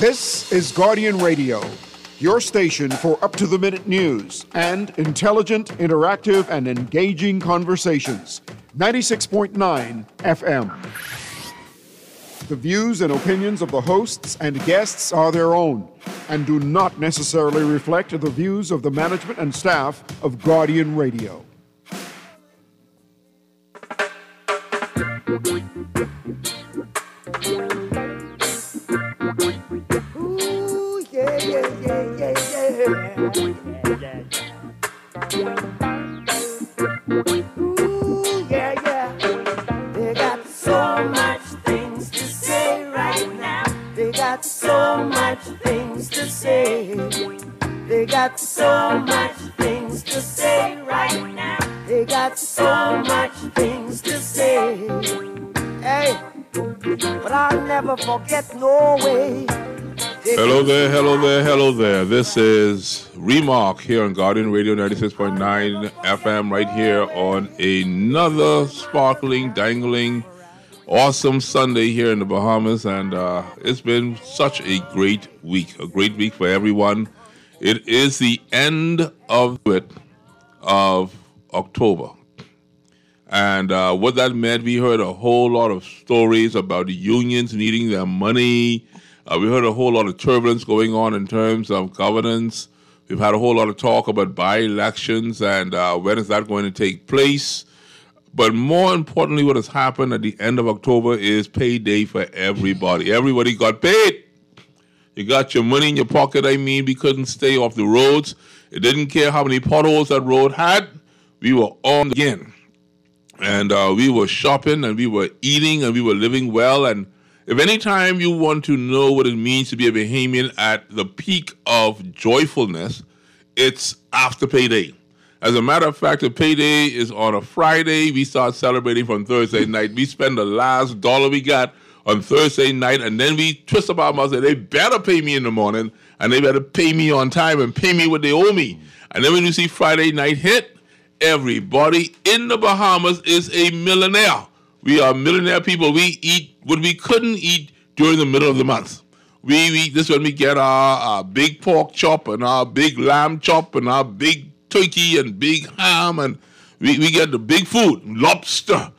This is Guardian Radio, your station for up-to-the-minute news and intelligent, interactive, and engaging conversations. 96.9 FM. The views and opinions of the hosts and guests are their own and do not necessarily reflect the views of the management and staff of Guardian Radio. Ooh, yeah, yeah, yeah, yeah, yeah. Ooh, yeah, yeah. They got so much things to say right now. They got so much things to say. They got so much things to say right now. They got so much things to say. Hey, but I'll never forget no way. Hello there, hello there, hello there. This is Remark here on Guardian Radio 96.9 FM right here on another sparkling, dangling, awesome Sunday here in the Bahamas. And it's been such a great week for everyone. It is the end of October. And what that meant, we heard a whole lot of stories about the unions needing their money. We heard a whole lot of turbulence going on in terms of governance. We've had a whole lot of talk about by-elections and when is that going to take place. But more importantly, what has happened at the end of October is payday for everybody. Everybody got paid. You got your money in your pocket. We couldn't stay off the roads. It didn't care how many potholes that road had. We were on again. And we were shopping and we were eating and we were living well. And if any time you want to know what it means to be a Bahamian at the peak of joyfulness, it's after payday. As a matter of fact, the payday is on a Friday. We start celebrating from Thursday night. We spend the last dollar we got on Thursday night, and then we twist up our mouths and say, they better pay me in the morning, and they better pay me on time and pay me what they owe me. And then when you see Friday night hit, everybody in the Bahamas is a millionaire. We are millionaire people. We eat what we couldn't eat during the middle of the month. This is when we get our big pork chop and our big lamb chop and our big turkey and big ham, and we get the big food, lobster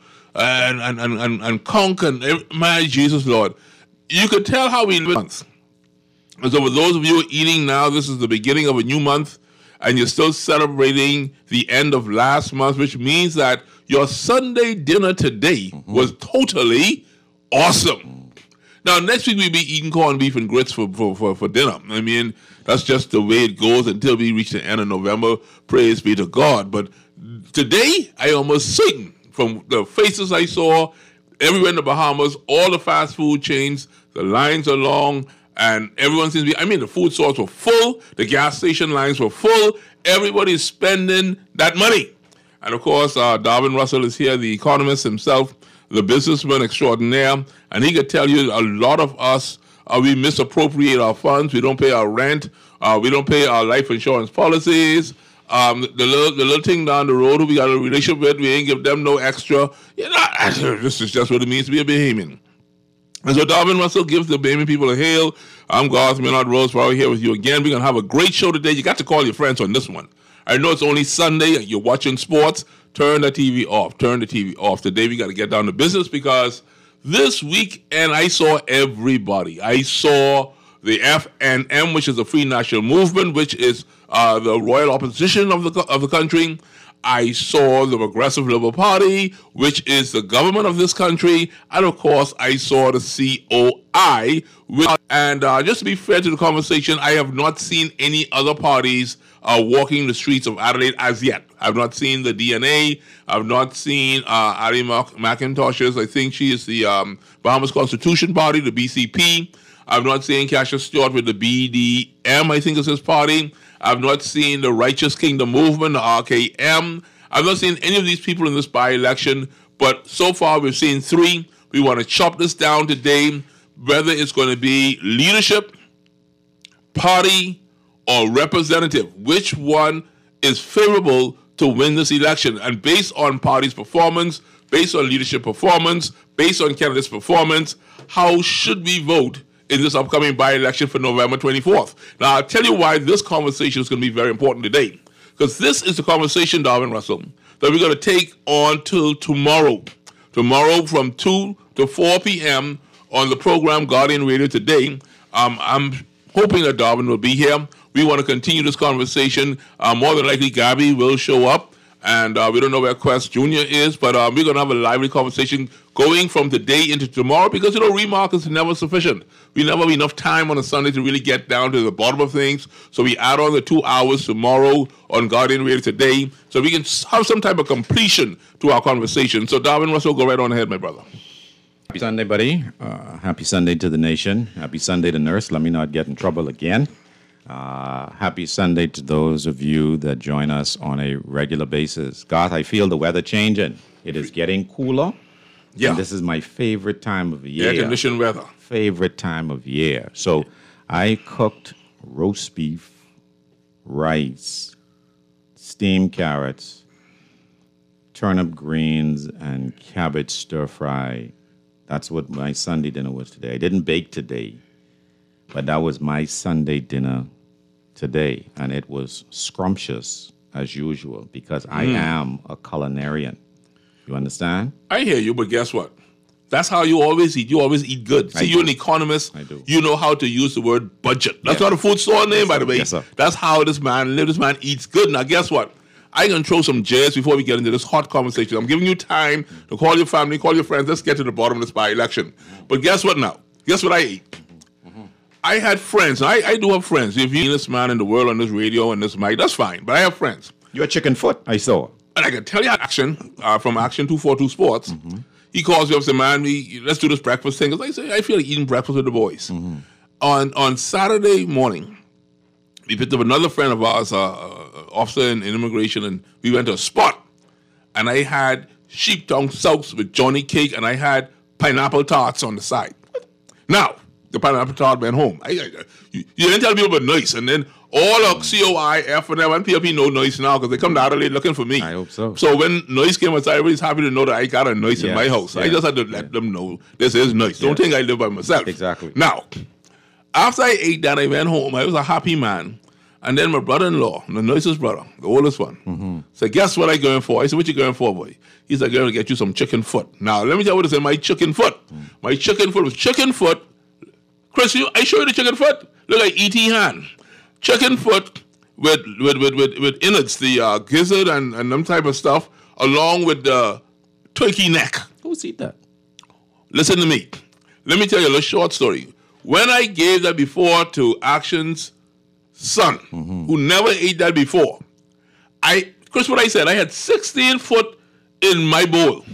and conch and my Jesus Lord. You could tell how we live. And so for those of you who are eating now, this is the beginning of a new month, and you're still celebrating the end of last month, which means that your Sunday dinner today was totally awesome. Now, next week we'll be eating corned beef and grits for dinner. That's just the way it goes until we reach the end of November. Praise be to God. But today, I almost certain from the faces I saw everywhere in the Bahamas, all the fast food chains, the lines are long, and everyone seems to be, the food stores were full, the gas station lines were full, everybody's spending that money. And of course, Darwin Russell is here, the economist himself, the businessman extraordinaire, and he could tell you a lot of us, we misappropriate our funds, we don't pay our rent, we don't pay our life insurance policies. The little thing down the road who we got a relationship with, we ain't give them no extra. This is just what it means to be a Bahamian. And so Darwin Russell gives the Bahamian people a hail. I'm Garth Millard Roseborough here with you again. We're going to have a great show today. You got to call your friends on this one. I know it's only Sunday and you're watching sports. Turn the TV off. Turn the TV off. Today we got to get down to business because this weekend I saw everybody. I saw the FNM, which is the Free National Movement, which is the royal opposition of the country. I saw the Progressive Liberal Party, which is the government of this country. And, of course, I saw the COI. And just to be fair to the conversation, I have not seen any other parties walking the streets of Adelaide as yet. I've not seen the DNA. I've not seen Addie McIntosh's. I think she is the Bahamas Constitution Party, the BCP. I've not seen Cassius Stewart with the BDM, I think is his party. I've not seen the Righteous Kingdom Movement, the RKM. I've not seen any of these people in this by-election, but so far we've seen three. We want to chop this down today, whether it's going to be leadership, party, or representative. Which one is favorable to win this election? And based on party's performance, based on leadership performance, based on candidates' performance, how should we vote in this upcoming by-election for November 24th. Now, I'll tell you why this conversation is going to be very important today. Because this is the conversation, Darwin Russell, that we're going to take on till tomorrow. Tomorrow from 2 to 4 p.m. on the program Guardian Radio Today. I'm hoping that Darwin will be here. We want to continue this conversation. More than likely, Gabby will show up. And we don't know where Quest Jr. is, but we're going to have a lively conversation going from today into tomorrow because, remark is never sufficient. We never have enough time on a Sunday to really get down to the bottom of things. So we add on the 2 hours tomorrow on Guardian Radio Today so we can have some type of completion to our conversation. So, Darwin Russell, go right on ahead, my brother. Happy Sunday, buddy. Happy Sunday to the nation. Happy Sunday to Nurse. Let me not get in trouble again. Happy Sunday to those of you that join us on a regular basis. Garth, I feel the weather changing. It is getting cooler. Yeah. And this is my favorite time of year. Air-conditioned weather. Favorite time of year. So I cooked roast beef, rice, steamed carrots, turnip greens, and cabbage stir fry. That's what my Sunday dinner was today. I didn't bake today, but that was my Sunday dinner today, and it was scrumptious as usual because I am a culinarian. You understand? I hear you, but guess what? That's how you always eat. You always eat good. See, you're an economist. I do. You know how to use the word budget. That's not a food store name, by the way. Yes, sir. That's how this man lives. This man eats good. Now, guess what? I can throw some jazz before we get into this hot conversation. I'm giving you time to call your family, call your friends. Let's get to the bottom of this by-election. But guess what now? Guess what I ate? I had friends. I do have friends. If you're this man in the world on this radio and this mic, that's fine. But I have friends. You're a chicken foot, I saw. And I can tell you Action, from Action 242 Sports, he calls me up and says, man, let's do this breakfast thing. I say, I feel like eating breakfast with the boys. On Saturday morning, we picked up another friend of ours, officer in immigration, and we went to a spot. And I had sheep tongue soups with Johnny cake, and I had pineapple tarts on the side. Now, the pineapple tart went home. You didn't tell people about nice, and then all of COI, F, and M, and PLP know nice now because they come to Adelaide looking for me. I hope so. So when nice came outside, everybody's happy to know that I got a nice in my house. I just had to let them know this is nice. Don't think I live by myself. Exactly. Now, after I ate that, I went home. I was a happy man. And then my brother-in-law, the nicest brother, the oldest one, said, guess what I going for? I said, what you going for, boy? He said, I'm going to get you some chicken foot. Now, let me tell you what is in my chicken foot. My chicken foot was chicken foot. Chris, I show you the chicken foot? Look like E.T. hand. Chicken foot with innards, the gizzard and them type of stuff, along with the turkey neck. Who's eat that? Listen to me. Let me tell you a little short story. When I gave that before to Action's son, who never ate that before, Chris, what I said, I had 16 foot in my bowl.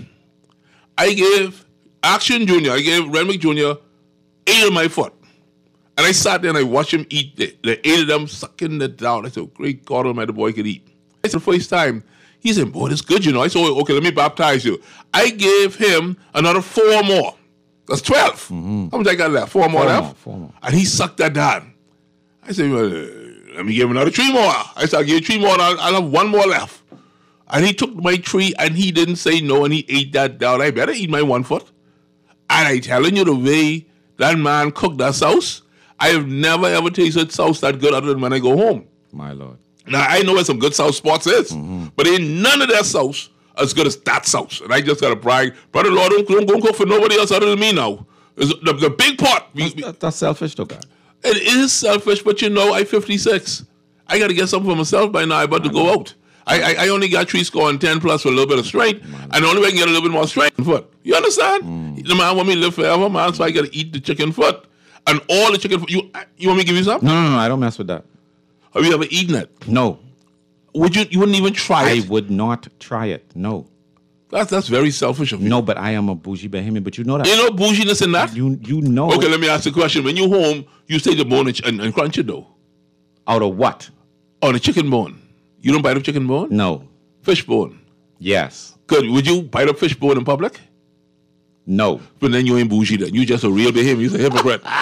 I gave Action Jr., I gave Renwick Jr. 8 of my foot. And I sat there and I watched him eat the 8 of them, sucking it down. I said, great God Almighty, the boy could eat. It's the first time. He said, boy, this good, I said, okay, let me baptize you. I gave him another 4 more. That's 12. How much I got left? 4 more left? 4 more. And he sucked that down. I said, well, let me give him another 3 more. I said, I'll give you 3 more and I'll have 1 more left. And he took my 3 and he didn't say no and he ate that down. I better eat my 1 foot. And I telling you the way that man cooked that sauce, I have never ever tasted sauce that good other than when I go home. My Lord. Now, I know where some good sauce spots is, but ain't none of their sauce as good as that sauce. And I just got to brag, brother, Lord, don't go cook for nobody else other than me now. The big pot. That's selfish, though, God. It is selfish, but I'm 56. I got to get something for myself by now. I'm about to go out. I only got 3 score and 10 plus for a little bit of strength, and the only way I can get a little bit more strength foot. You understand? The man want me to live forever, man, so I got to eat the chicken foot. And all the chicken foot. You want me to give you some? No, I don't mess with that. Have you ever eaten it? No. You wouldn't even try it? I would not try it, no. That's very selfish of you. No, but I am a bougie Bahamian, but you know that. You know bouginess in that? You know. Okay, let me ask you a question. When you home, you take the bone and crunch it, though. Out of what? On the chicken bone. You don't bite up chicken bone? No. Fish bone. Yes. Good. Would you bite up fish bone in public? No. But then you ain't bougie then. You just a real Bahamian. You're a hypocrite.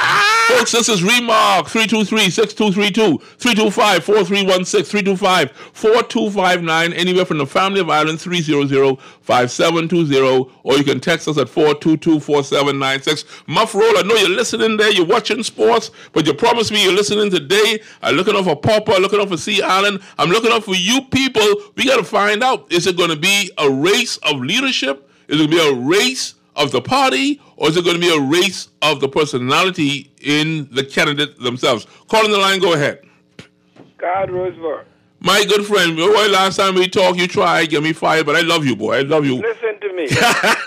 Folks, this is Remark, 323-6232, 325-4316, 325-4259, anywhere from the family of Ireland, 300-5720, or you can text us at 422-4796. Muff Roll, I know you're listening there, you're watching sports, but you promised me you're listening today. I'm looking out for Popper, looking out for C. Allen. I'm looking out for you people. We got to find out, is it going to be a race of leadership? Is it going to be a race of the party, or is it going to be a race of the personality in the candidate themselves? Call in the line, go ahead. God Roosevelt. My good friend, boy, last time we talked, you tried, get me fired, but I love you, boy. I love you. Listen to me.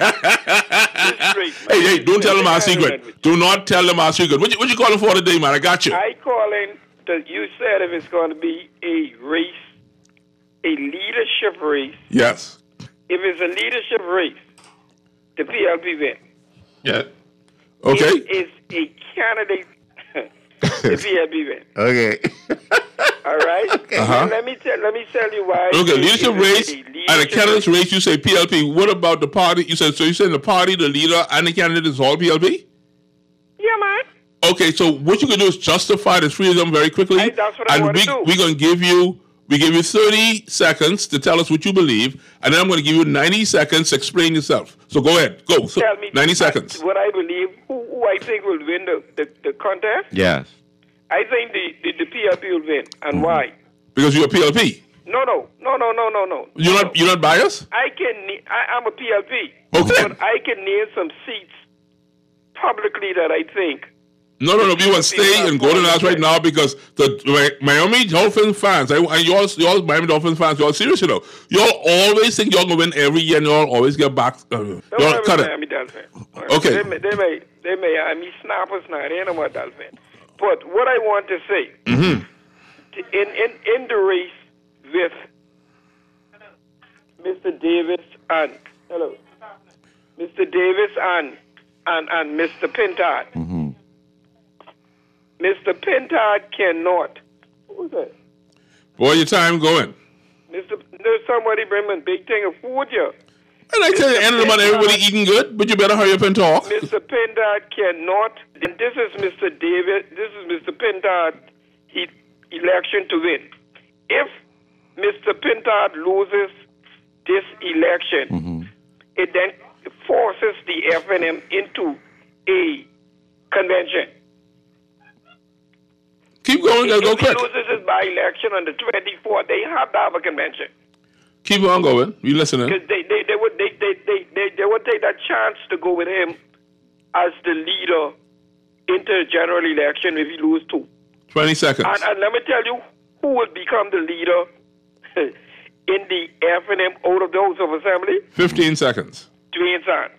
Hey, don't tell them our secret. Do not tell them our secret. What you calling for today, man? I got you. I calling that you said if it's going to be a race, a leadership race. Yes. If it's a leadership race, the PLP win. Yeah. Okay. If it's a candidate, the PLP win. Okay. All right. Uh-huh. Let me tell you why. Okay, leadership race and a candidate's race. You say PLP. What about the party? You said the party, the leader, and the candidate is all PLP. Yeah, man. Okay, so what you can do is justify the three of them very quickly. That's what I want to do. We're going to give you 30 seconds to tell us what you believe, and then I'm going to give you 90 seconds to explain yourself. So go ahead. Go. So, tell me 90 seconds. What I believe, who I think will win the contest. Yes. I think the PLP will win. And why? Because you're a PLP. No. You're not biased? I'm a PLP. Okay. But I can name some seats publicly that I think. No. We want to stay in Golden Hours right now because the Miami Dolphins fans, and y'all Miami Dolphins fans, y'all serious, you know. Y'all always think y'all going to win every year and y'all always get back. Y'all cut it. Miami Dolphins. Okay. They may me snappers now. They ain't no more Dolphins. But what I want to say, in the race with Mr. Davis and Mr. Davis and Mr. Pintard. Mr. Pintard cannot. Who's that? Boy, your time going. There's somebody bringing big thing of food here. And I tell you, end of the month, everybody eating good, but you better hurry up and talk. Mr. Pintard cannot. And this is Mr. Davis. This is Mr. Pintard election to win. If Mr. Pintard loses this election, it then forces the FNM into a convention. Keep going, go quick. If he loses his by-election on the 24th, they have to have a convention. Keep on going. You listening? Because they would take that chance to go with him as the leader into the general election if he loses two. 20 seconds. And let me tell you who will become the leader in the FNM out of the House of Assembly. 15 seconds. Dwayne Sands.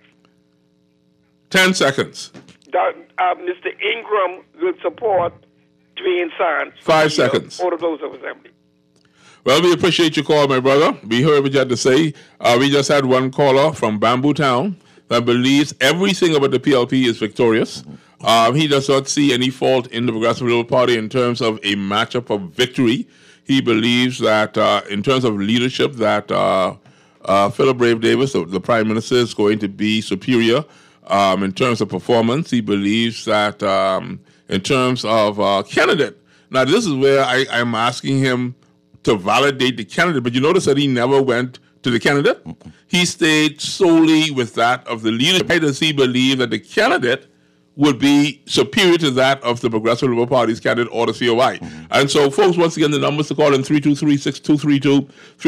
10 seconds. Mr. Ingram will support Dwayne Sands. 5 seconds. Out of the House of Assembly. Well, we appreciate your call, my brother. We heard what you had to say. We just had one caller from Bamboo Town that believes everything about the PLP is victorious. He does not see any fault in the Progressive Liberal Party in terms of a matchup of victory. He believes that in terms of leadership, that Philip Brave Davis, the Prime Minister, is going to be superior. In terms of performance, he believes that in terms of candidate. Now, this is where I'm asking him to validate the candidate, but you notice that he never went to the candidate. He stayed solely with that of the leadership. Why does he believe that the candidate would be superior to that of the Progressive Liberal Party's candidate or the COI? And so, folks, once again, the numbers to call in 323-6232,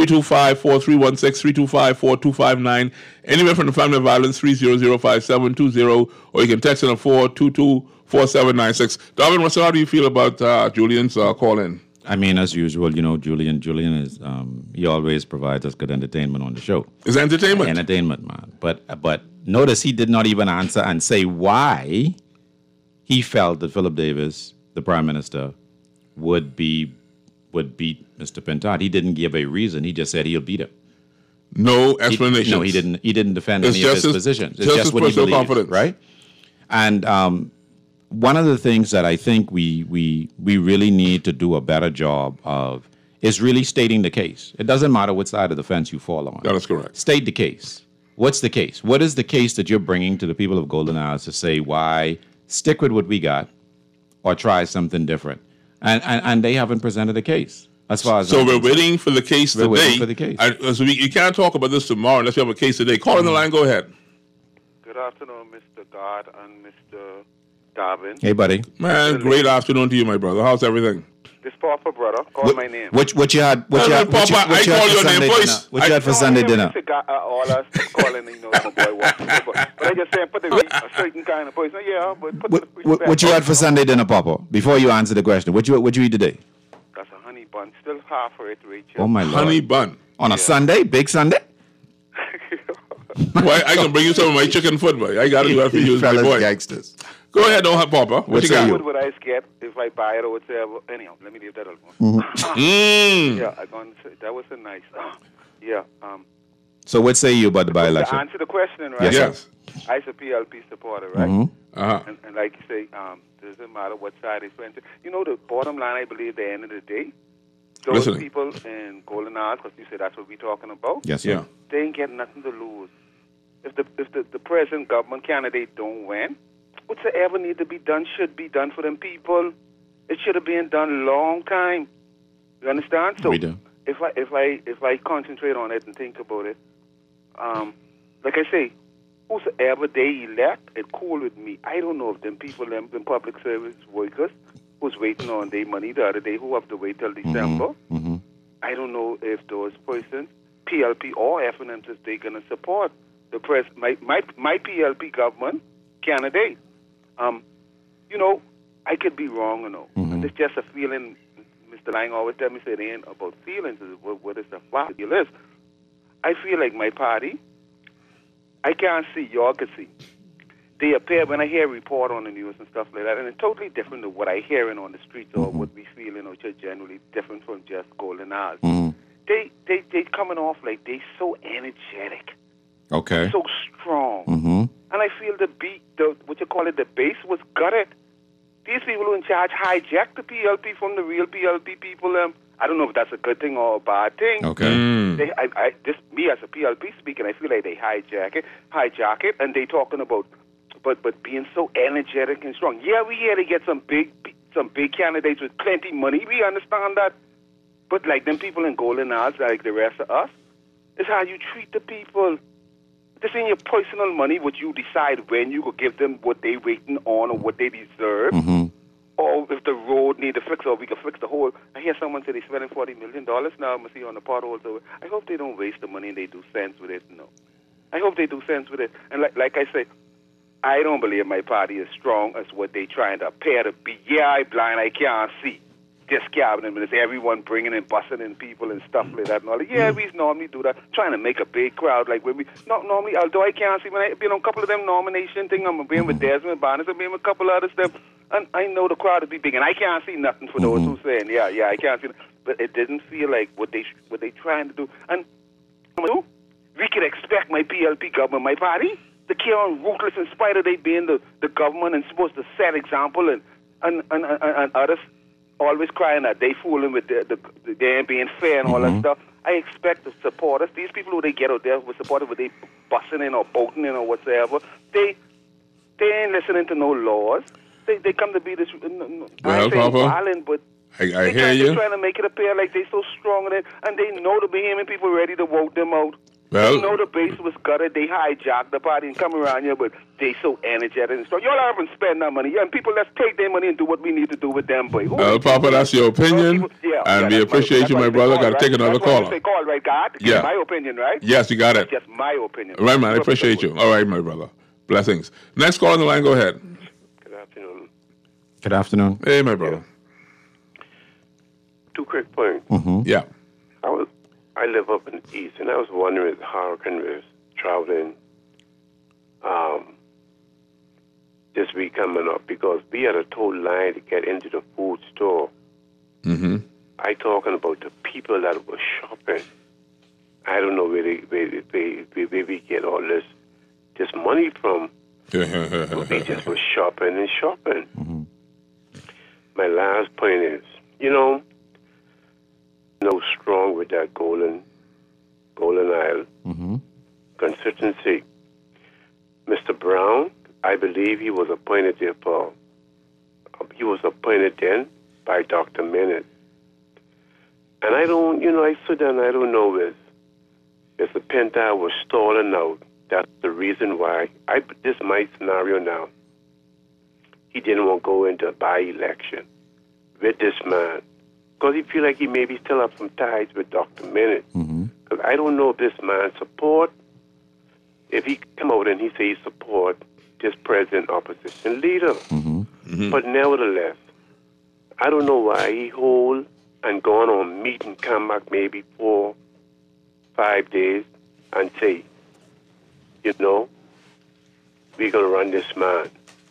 325-4316, 325-4259, anywhere from the family of violence, 300-5720, or you can text in at 422-4796. Darwin Russell, how do you feel about Julian's call in? I mean, as usual, you know, Julian is, he always provides us good entertainment on the show. It's entertainment. Entertainment, man. But notice he did not even answer and say why he felt that Philip Davis, the Prime Minister, would beat Mr. Pintard. He didn't give a reason. He just said he'll beat him. No explanation. He didn't defend any of his positions. It's just what he believes, confidence. Right? And one of the things that I think we really need to do a better job of is really stating the case. It doesn't matter which side of the fence you fall on. That is correct. State the case. What's the case? What is the case that you're bringing to the people of Golden Hours to say why stick with what we got or try something different. And they haven't presented a case as far as So I'm we're concerned. waiting for the case today. We're waiting for the case. So you can't talk about this tomorrow unless you have a case today. Call on the line. Go ahead. Good afternoon, Mr. God and Mr. Darwin. Hey, buddy. Man, great afternoon to you, my brother. How's everything? This Papa brother, call my name. What you had? What you had? What you, Papa, what I you had call for your Sunday name dinner? voice. What you had for Sunday dinner? All us calling, my boy wants. But I just saying, put a certain kind of voice. Yeah, but put the respect. What you had for Sunday dinner, Papa? Before you answer the question, what you eat today? That's a honey bun. Still half for it, Rachel. Oh my Lord! Honey bun. On a Sunday, big Sunday. Well, I can bring you some of my chicken foot, boy. I got to do that for you, my Fellas, boy. gangsters. Go ahead, don't have Papa. What What you say got? you? What would I get if I buy it or whatever? Anyhow, let me leave that alone. Mm. Yeah, I'm going to say that was a nice. Yeah. So what say you about the To by-election? answer the question, right? Yes. I a PLP supporter, right? Uh-huh. And like you say, doesn't matter what side they friends. You know, the bottom line, I believe, at the end of the day, those Listening. people in Golden Hours, because you said that's what we're talking about, Yes, sir. Yeah. they ain't getting nothing to lose. If the present government candidate don't win, whatsoever need to be done should be done for them people. It should have been done long time. You understand? So We do. if I concentrate on it and think about it, like I say, whosoever they elect, it cool with me. I don't know if them people, them public service workers, who's waiting on their money the other day, who have to wait till December. Mm-hmm. I don't know if those persons, PLP or FNM, they're going to support the my PLP government candidate. You know, I could be wrong, you know. Mm-hmm. It's just a feeling. Mr. Lang always tell me, say, it ain't about feelings. What is the fact? I feel like my party, I can't see, y'all can see. They appear when I hear a report on the news and stuff like that, and it's totally different than what I hearing on the streets or what we feeling, or just generally different from just Golden Hours. They coming off like they so energetic, Okay. so strong, and I feel the beat, the base was gutted. These people who in charge hijacked the PLP from the real PLP people. I don't know if that's a good thing or a bad thing. Okay. Mm. Me as a PLP speaking, I feel like they hijack it, and they talking about, but being so energetic and strong. Yeah, we here to get some big candidates with plenty money. We understand that, but like them people in Golden Hours, like the rest of us, it's how you treat the people. This ain't your personal money, what you decide when you go give them what they waiting on or what they deserve. Or if the road need to fix, or we can fix the whole. I hear someone say they're spending $40 million now, I'm see on the potholes. So I hope they don't waste the money and they do sense with it. No, I hope they do sense with it. And like I say, I don't believe my party is strong as what they trying to appear to be. Yeah, I blind, I can't see. This cabinet minister, everyone bringing in, busting in people and stuff like that and all that. Yeah, we normally do that, trying to make a big crowd. Like when we not normally, although I can't see, when I've been on a couple of them nomination thing, I'm being with Desmond Barnes, I'm being with a couple of other stuff, and I know the crowd will be big, and I can't see nothing for those who saying, yeah, I can't see, but it didn't feel like what they trying to do. And we could expect my PLP government, my party, to carry on ruthless in spite of they being the government and supposed to set example and others always crying that they fooling with they ain't being fair and all that stuff. I expect the supporters, these people who they get out there who supported with they busting in or boating in or whatsoever, they ain't listening to no laws. They come to be this. Well, Papa, violent, but I hear you. They're trying to make it appear like they so strong and they know the Bahamian people ready to vote them out. Well, They know the base was gutted. They hijacked the party and come around here, but they so energetic and strong. Y'all haven't spent that money. Yeah, and people, let's take their money and do what we need to do with them, boy. Well, Papa, that's your opinion, and we appreciate you, my brother. Got to take another caller. That's call, right, God? Yeah. My opinion, right? Yes, you got it. That's just my opinion. Right, man. I appreciate you. All right, my brother. Blessings. Next call on the line. Go ahead. Good afternoon. Good afternoon. Hey, my brother. 2 quick points. Yeah. I live up in the east, and I was wondering how can we traveling this week coming up, because we had a total line to get into the food store. I talking about the people that were shopping. I don't know where we get all this money from. They just were shopping and shopping. My last point is, no strong with that Golden Isle constituency. Mr. Brown, I believe he was appointed there he was appointed then by Dr. Minute. And I don't, I stood there and I don't know if Mr. Pintard was stalling out. That's the reason why. This is my scenario now. He didn't want to go into a by-election with this man because he feel like he maybe still have some ties with Dr. Minute. Because I don't know if this man support, if he come out and he say he support this president opposition leader. But nevertheless, I don't know why he hold and gone on meeting, come back maybe 4-5 days and say, we're going to run this man.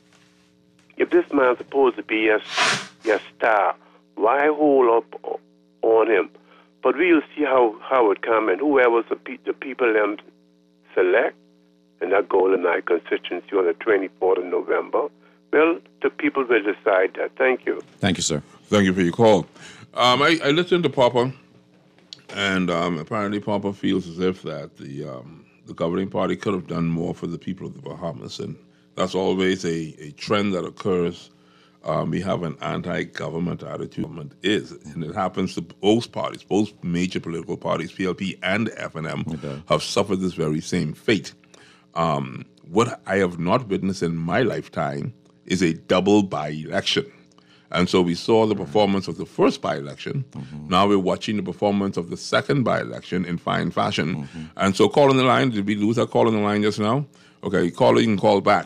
If this man's supposed to be your star, why hold up on him? But we'll see how it come, and whoever the people them select in that Golden Eye constituency on the 24th of November, well, the people will decide that. Thank you. Thank you, sir. Thank you for your call. I listened to Papa, and apparently Papa feels as if that the governing party could have done more for the people of the Bahamas, and that's always a trend that occurs. We have an anti-government attitude. And it happens to both parties, both major political parties, PLP and FNM, have suffered this very same fate. What I have not witnessed in my lifetime is a double by-election. And so we saw the performance of the first by-election. Now we're watching the performance of the second by-election in fine fashion. And so call on the line. Did we lose that call on the line just now? Okay, you can call back.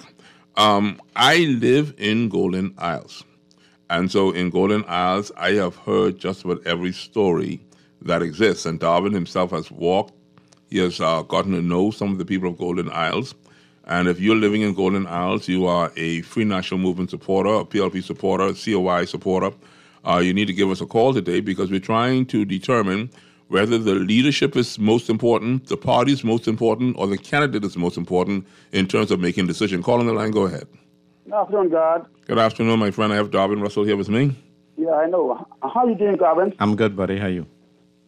I live in Golden Isles. And so in Golden Isles, I have heard just about every story that exists. And Darwin himself has walked. He has gotten to know some of the people of Golden Isles. And if you're living in Golden Isles, you are a Free National Movement supporter, a PLP supporter, a COI supporter, you need to give us a call today because we're trying to determine whether the leadership is most important, the party is most important, or the candidate is most important in terms of making a decision. Call on the line, go ahead. Good afternoon, God. Good afternoon, my friend. I have Darwin Russell here with me. Yeah, I know. How are you doing, Darwin? I'm good, buddy. How are you?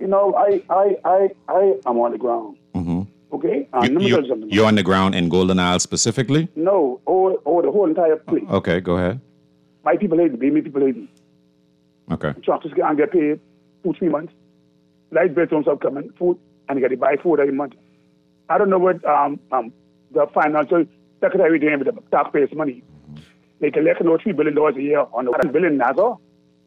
I am on the ground. Okay? You're on the ground in Golden Isles specifically? No, over the whole entire place. Okay, go ahead. My people hate me. My people hate me. Okay. Truckers get paid 2-3 months. Light bills don't stop coming, food, and they got to buy food every month. I don't know what the financial secretary doing with the taxpayers' money. They collect $3 billion a year on the $1 billion, that's all.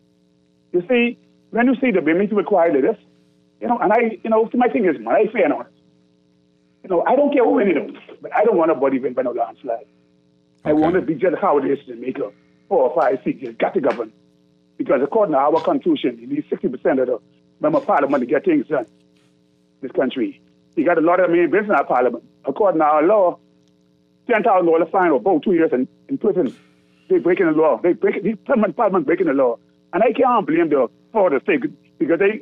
You see, when you see the women to require this, and my thing is, man, I fair and honest. I don't care who win it, but I don't want nobody win by no landslide. I want to be just how it is to make a 4 or 5 seats. You've got to govern. Because according to our constitution, you need 60% of the member of parliament to get things done in this country. You got a lot of business in our parliament. According to our law, $10,000 fine or about 2 years in prison. They're breaking the law. The parliament breaking the law. And I can't blame the state because they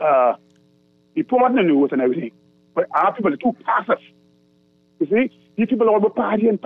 report the news and everything. But our people are too passive. You see, these people are all partying.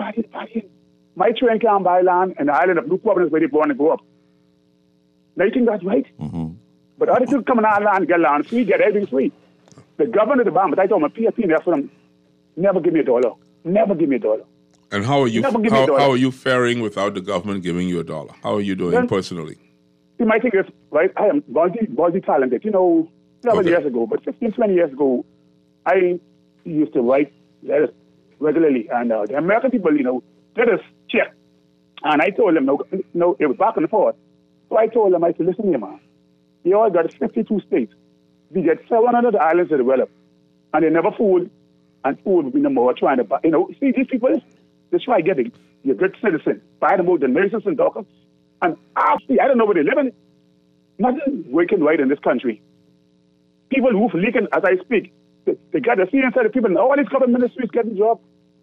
My train can't buy land in the island of New Providence where they're born and grow up. Now you think that's right? But other people come in our land, get land free, get everything free. The governor of the Bahamas, I told my PFP there for them, never give me $1. Never give me $1. And how are you faring without the government giving you $1? How are you doing personally? See, my thing is, right, I am multi-talented. 11 years ago, but 15, 20 years ago, I used to write letters regularly. And the American people, let us check. And I told them, no, it was back and forth. So I told them, I said, listen here, man. You all got 52 states. We get 700 islands to develop. And they never fooled, and fooled with no more trying to buy. See, these people, they try to get your good citizen, buy them out the nurses and doctors. And actually, I don't know where they live in. Nothing working right in this country. People roof leaking as I speak. They got the senior side of people in all these government ministries getting jobs.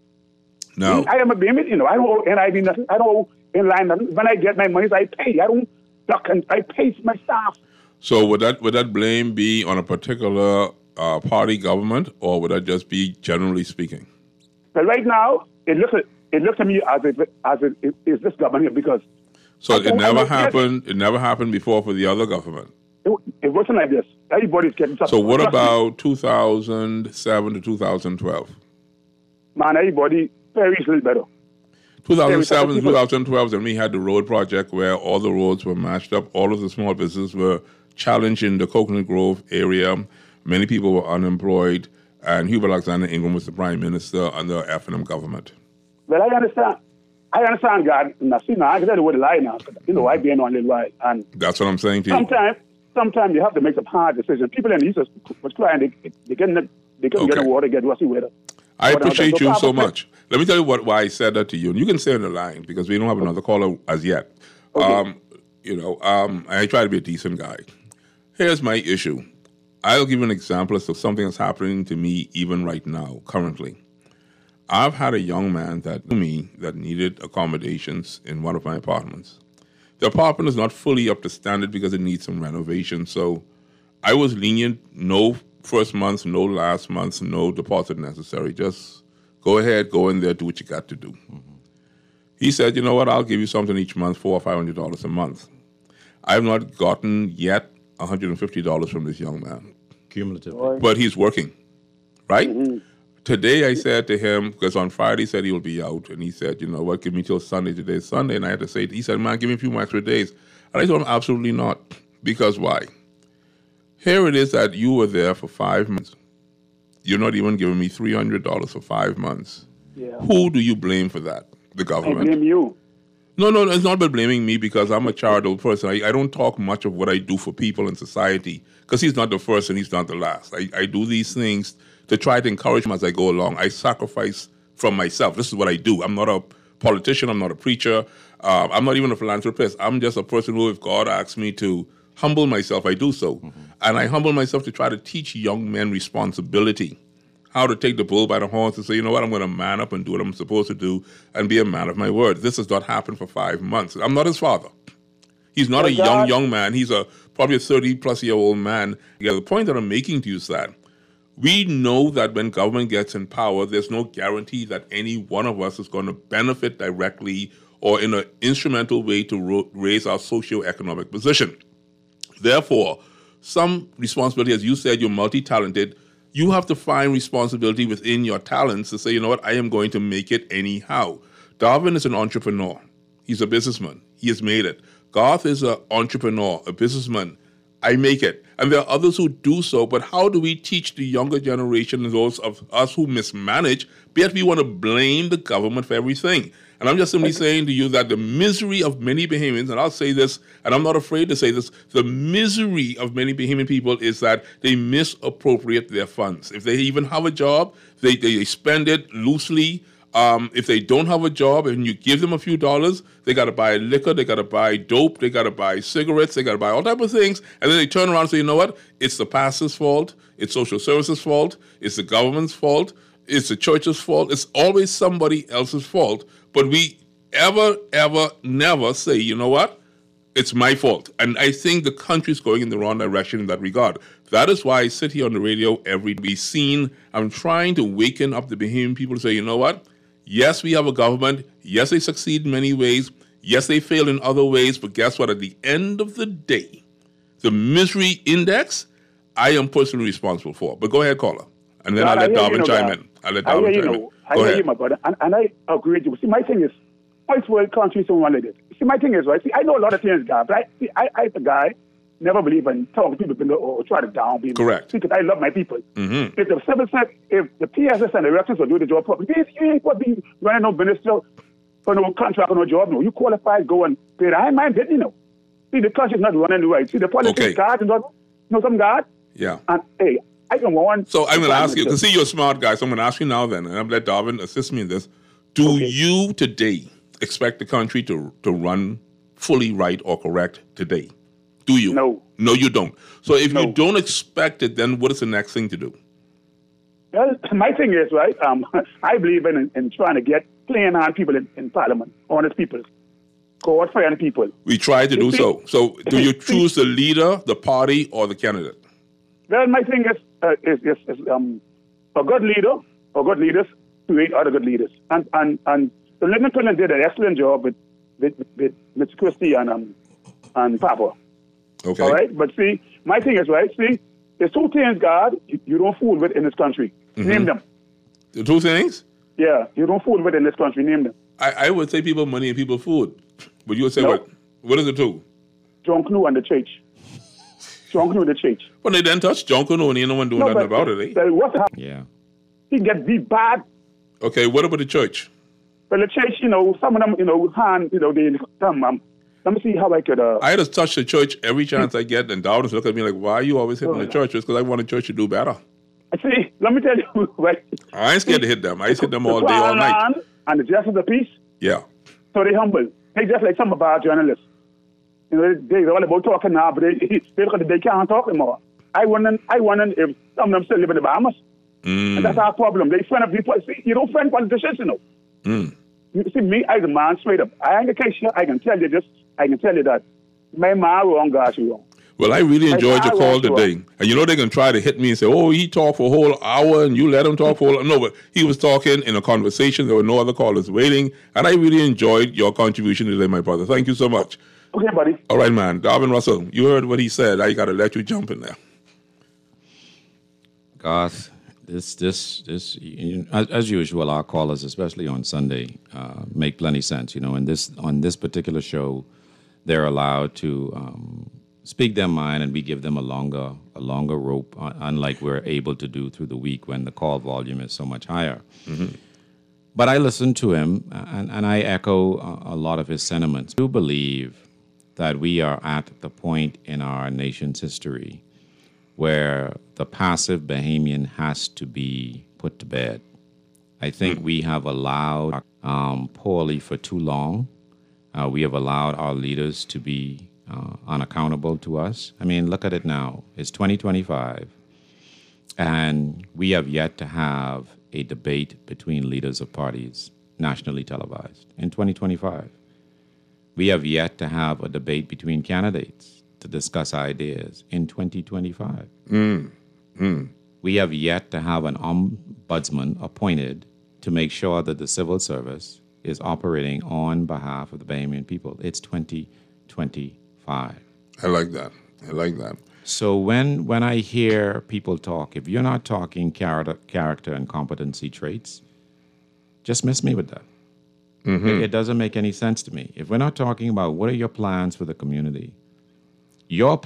No. I am a payment, I don't owe NIB nothing. I don't owe inline nothing. When I get my money, I pay. I don't duck and I pay my staff. So would that blame be on a particular party government, or would that just be generally speaking? But right now, it looks to me as it is this government because. So it never happened. It never happened before for the other government. It wasn't like this. Everybody's getting something. So what about 2007 to 2012? Man, everybody very little better. 2007, 2012, then we had the road project where all the roads were mashed up. All of the small businesses were challenged in the Coconut Grove area. Many people were unemployed, and Hubert Alexander Ingram was the prime minister under F&M government. Well, I understand, God. Now, see, now I can tell you what the lie now. I've been on a little while, and that's what I'm saying to you. Sometimes you have to make some hard decisions. People in the East was crying. They couldn't get the water, get rusty weather. I appreciate you so much. Let me tell you why I said that to you. And you can stay on the line because we don't have another caller as yet. Okay. I try to be a decent guy. Here's my issue. I'll give you an example of something that's happening to me even right now, currently. I've had a young man that needed accommodations in one of my apartments. The apartment is not fully up to standard because it needs some renovation. So I was lenient, no first month, no last month, no deposit necessary. Just go ahead, go in there, do what you got to do. Mm-hmm. He said, you know what, I'll give you something each month, $400 or $500 a month. I've not gotten yet $150 from this young man. Cumulatively. But he's working, right? Mm-hmm. Today I said to him, because on Friday he said he will be out, and he said, you know what, give me till Sunday. Today's Sunday, and I had to say, he said, man, give me a few more extra days. And I told him, absolutely not. Because why? Here it is that you were there for 5 months. You're not even giving me $300 for 5 months. Yeah. Who do you blame for that? The government. I blame you. No, it's not about blaming me because I'm a charitable person. I don't talk much of what I do for people in society because he's not the first and he's not the last. I do these things to try to encourage him as I go along. I sacrifice from myself. This is what I do. I'm not a politician. I'm not a preacher. I'm not even a philanthropist. I'm just a person who, if God asks me to humble myself, I do so. Mm-hmm. And I humble myself to try to teach young men responsibility, how to take the bull by the horns and say, you know what, I'm going to man up and do what I'm supposed to do and be a man of my word. This has not happened for 5 months. I'm not his father. He's not a young man. He's probably a 30-plus-year-old man. Yeah, the point that I'm making to you is that we know that when government gets in power, there's no guarantee that any one of us is going to benefit directly or in an instrumental way to raise our socioeconomic position. Therefore, some responsibility, as you said, you're multi-talented. You have to find responsibility within your talents to say, you know what, I am going to make it anyhow. Darwin is an entrepreneur. He's a businessman. He has made it. Garth is an entrepreneur, a businessman. I make it. And there are others who do so, but how do we teach the younger generation and those of us who mismanage, yet we want to blame the government for everything? And I'm just simply saying to you that the misery of many Bahamians, and I'll say this, and I'm not afraid to say this, the misery of many Bahamian people is that they misappropriate their funds. If they even have a job, they spend it loosely. If they don't have a job and you give them a few dollars, they got to buy liquor, they got to buy dope, they got to buy cigarettes, they got to buy all type of things. And then they turn around and say, you know what? It's the pastor's fault. It's social services' fault. It's the government's fault. It's the church's fault. It's always somebody else's fault. But we never say, you know what? It's my fault. And I think the country's going in the wrong direction in that regard. That is why I sit here on the radio every day. I'm trying to waken up the Bahamian people to say, you know what? Yes, we have a government. Yes, they succeed in many ways. Yes, they fail in other ways. But guess what? At the end of the day, the misery index, I am personally responsible for. But go ahead, caller. And then I'll let Darwin chime in. I hear you, my brother. And I agree with you. See, my thing is, first world countries don't want it. See, my thing is, right? See, I know a lot of things, guys, but I as a guy, never believe in talking to people or try to down people. Correct. Because I love my people. Mm-hmm. If the civil service, if the PSS and the elections will do the job properly, you ain't supposed to be running no minister for no contract or no job. No, you qualify, go and pay. I ain't mind getting, See, the country's not running the right. See, the politics, God, some God. Yeah. And, hey, I don't want. So I'm going to ask you, because see, you're a smart guy, so I'm going to ask you now then, and I'm going to let Darwin assist me in this. Do you today expect the country to run fully right or correct today? Do you? No. No, you don't. So if you don't expect it, then what is the next thing to do? Well, my thing is, right, I believe in trying to get clean-hand people in Parliament, honest people, God-fearing people. We try to do so. So do you choose the leader, the party, or the candidate? Well, my thing is a good leader or good leaders create other good leaders. And the Lieutenant Colonel did an excellent job with Mr. Christie and Papa. Okay. All right? But see, my thing is, right, see, there's two things, God, you don't fool with in this country. Mm-hmm. Name them. The two things? Yeah, you don't fool with in this country. Name them. I would say people money and people food. But you would say No. what? What is it too? John Knu and the church. John Knu and the church. Well, they didn't touch John Kuno and ain't no one doing nothing about it, eh? So what's happening? Yeah. He get beat bad. Okay, what about the church? But the church, some of them, they come. Let me see how I could. I just touch the church every chance I get, and Dowders look at me like, why are you always hitting the church? It's because I want the church to do better. See, let me tell you, right? I ain't scared to hit them. I hit them all day, all night. And the justice of the peace, Yeah. so they humble. They just like some of our journalists. They're all about talking now, but they can't talk anymore. I wonder if some of them still live in the Bahamas. And that's our problem. They friend of people. See, you don't friend politicians, You see, me as a man, straight up, I ain't the case here. I can tell you that my man wrong, gosh, you wrong. Well, I really enjoyed your I call want to, today. And they can try to hit me and say, oh, he talked for a whole hour and you let him talk for a whole hour. No, but he was talking in a conversation. There were no other callers waiting. And I really enjoyed your contribution today, my brother. Thank you so much. Okay, buddy. All right, man. Darvin Russell, you heard what he said. I got to let you jump in there. Garth, this, as usual, our callers, especially on Sunday, make plenty sense. On this particular show, they're allowed to speak their mind, and we give them a longer rope, unlike we're able to do through the week when the call volume is so much higher. Mm-hmm. But I listened to him, and I echo a lot of his sentiments. I do believe that we are at the point in our nation's history where the passive Bahamian has to be put to bed. I think we have allowed poorly for too long. We have allowed our leaders to be unaccountable to us. I mean, look at it now. It's 2025, and we have yet to have a debate between leaders of parties nationally televised in 2025. We have yet to have a debate between candidates to discuss ideas in 2025. We have yet to have an ombudsman appointed to make sure that the civil service is operating on behalf of the Bahamian people. It's 2025. I like that. So when I hear people talk, if you're not talking character and competency traits, just miss me with that. Mm-hmm. It doesn't make any sense to me. If we're not talking about what are your plans for the community, what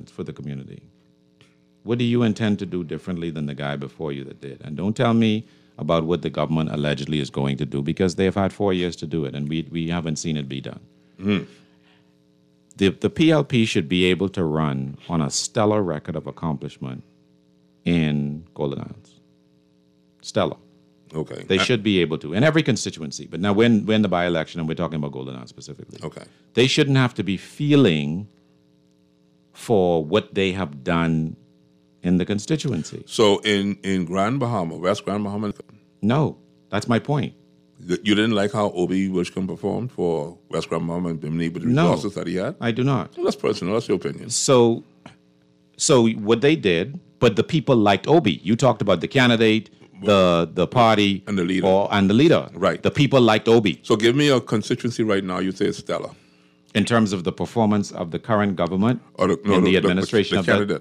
do you intend to do differently than the guy before you that did? And don't tell me about what the government allegedly is going to do, because they've had 4 years to do it, and we haven't seen it be done. Mm. The PLP should be able to run on a stellar record of accomplishment in Golden Isles. Stellar. Okay. They should be able to, in every constituency. But now when the by-election, and we're talking about Golden Isles specifically, okay, they shouldn't have to be feeling for what they have done in the constituency. So in Grand Bahama, West Grand Bahama? No, that's my point. You didn't like how Obi Wishcombe performed for West Grand Bahama and Bimini with the resources that he had? I do not. Well, that's personal. That's your opinion. So what they did, but the people liked Obi. You talked about the candidate, the party, and the leader. And the leader. Right. The people liked Obi. So give me a constituency right now. You say it's stellar. In terms of the performance of the current government the administration of candidate.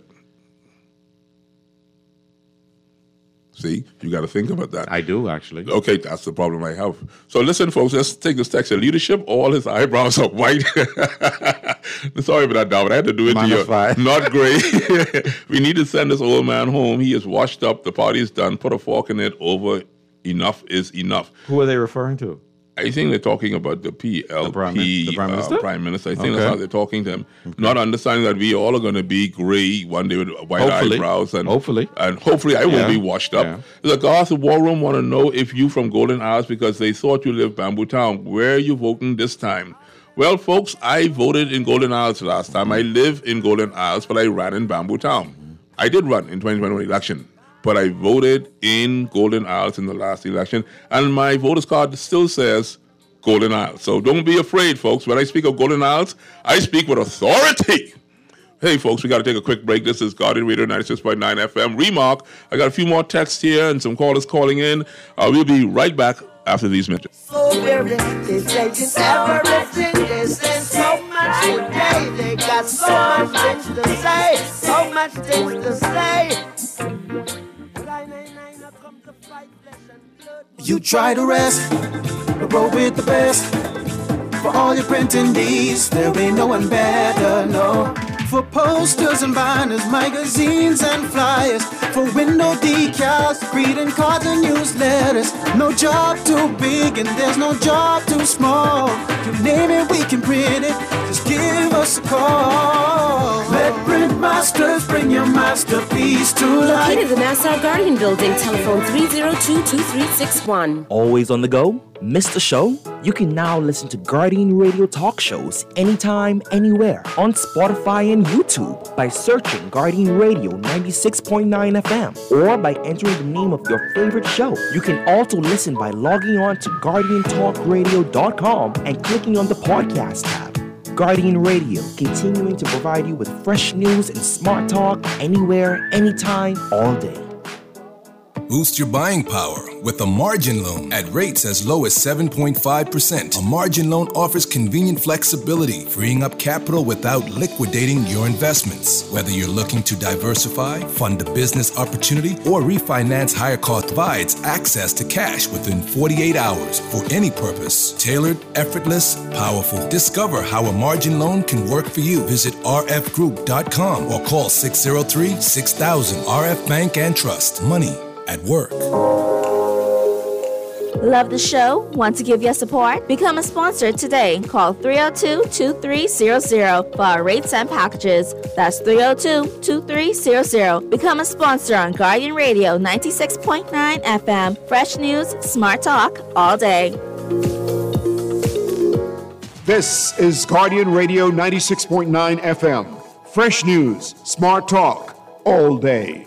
See, you got to think about that. I do, actually. Okay, that's the problem I have. So listen, folks, let's take this text. Leadership, all his eyebrows are white. Sorry about that, David. I had to do it to you. Not great. We need to send this old man home. He is washed up. The party is done. Put a fork in it. Over. Enough is enough. Who are they referring to? I think they're talking about the PLP, the Prime Minister? Prime Minister. I think that's how they're talking to him. Okay. Not understanding that we all are going to be gray one day with white eyebrows. And hopefully I will be washed up. Yeah. The Garth War Room want to know if you from Golden Isles, because they thought you lived Bamboo Town. Where are you voting this time? Well, folks, I voted in Golden Isles last time. I live in Golden Isles, but I ran in Bamboo Town. I did run in 2021 election, but I voted in Golden Isles in the last election, and my voter's card still says Golden Isles. So don't be afraid, folks. When I speak of Golden Isles, I speak with authority. Hey, folks, we got to take a quick break. This is Guardian Radio 96.9 FM. Remark, I got a few more texts here and some callers calling in. We'll be right back after these messages. So very, they say it's everything. They say so much today. They got so much things to say. So much things to say. 999 come to fight flesh and blood. You try to rest, but roll with the best. For all your printing needs, there ain't no one better, no. For posters and banners, magazines and flyers, for window decals, greeting cards and newsletters. No job too big and there's no job too small. You name it, we can print it. Just give us a call. Let Print Masters bring your masterpiece to life. Located in the Nassau Guardian Building, telephone 302-2361. Always on the go? Missed a show? You can now listen to Guardian Radio talk shows anytime, anywhere on Spotify and YouTube by searching Guardian Radio 96.9 FM or by entering the name of your favorite show. You can also listen by logging on to GuardianTalkRadio.com and clicking on the podcast tab. Guardian Radio, continuing to provide you with fresh news and smart talk anywhere, anytime, all day. Boost your buying power with a margin loan at rates as low as 7.5%. A margin loan offers convenient flexibility, freeing up capital without liquidating your investments. Whether you're looking to diversify, fund a business opportunity, or refinance higher cost, provides access to cash within 48 hours for any purpose. Tailored, effortless, powerful. Discover how a margin loan can work for you. Visit rfgroup.com or call 603-6000. RF Bank and Trust. Money at work. Love the show? Want to give your support? Become a sponsor today. Call 302-2300 for our rates and packages. That's 302-2300. Become a sponsor on Guardian Radio 96.9 FM. Fresh news, smart talk, all day. This is Guardian Radio 96.9 FM. Fresh news, smart talk, all day.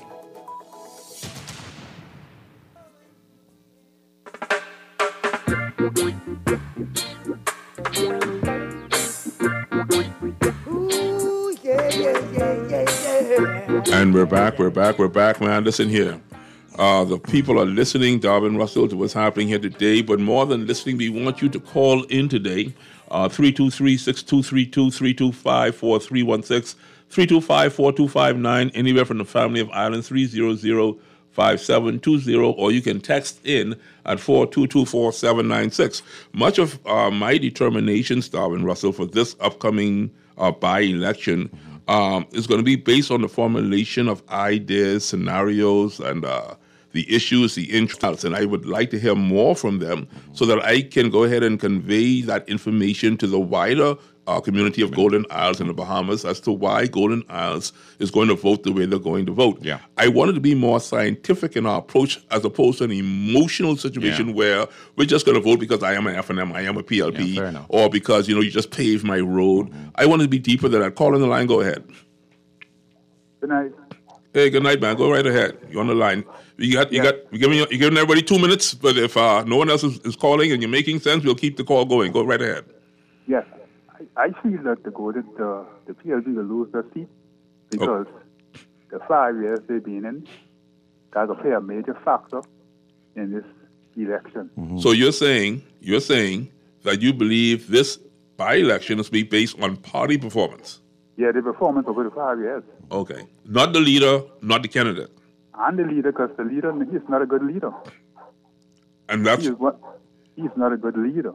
And we're back, man. Listen here. The people are listening, Darvin Russell, to what's happening here today. But more than listening, we want you to call in today. 323-6232, 325-4316, 325-4259, anywhere from the family of islands, 300-5720, or you can text in at 4224796. Much of my determination, Darvin Russell, for this upcoming by-election is going to be based on the formulation of ideas, scenarios, and the issues, the interests. And I would like to hear more from them so that I can go ahead and convey that information to the wider community of Golden Isles and the Bahamas as to why Golden Isles is going to vote the way they're going to vote. Yeah. I wanted to be more scientific in our approach as opposed to an emotional situation where we're just going to vote because I am an FNM, I am a PLP, or because, you just paved my road. I wanted to be deeper than that. Call on the line, go ahead. Good night. Hey, good night, man. Go right ahead. You're on the line. You're giving everybody 2 minutes, but if no one else is calling and you're making sense, we'll keep the call going. Go right ahead. Yes. I feel that the PLP will lose their seat because the 5 years they've been in, that will play a major factor in this election. Mm-hmm. So you're saying that you believe this by-election is based on party performance? Yeah, the performance over the 5 years. Okay. Not the leader, not the candidate. And the leader, because the leader, he's not a good leader. And that's... He's not a good leader.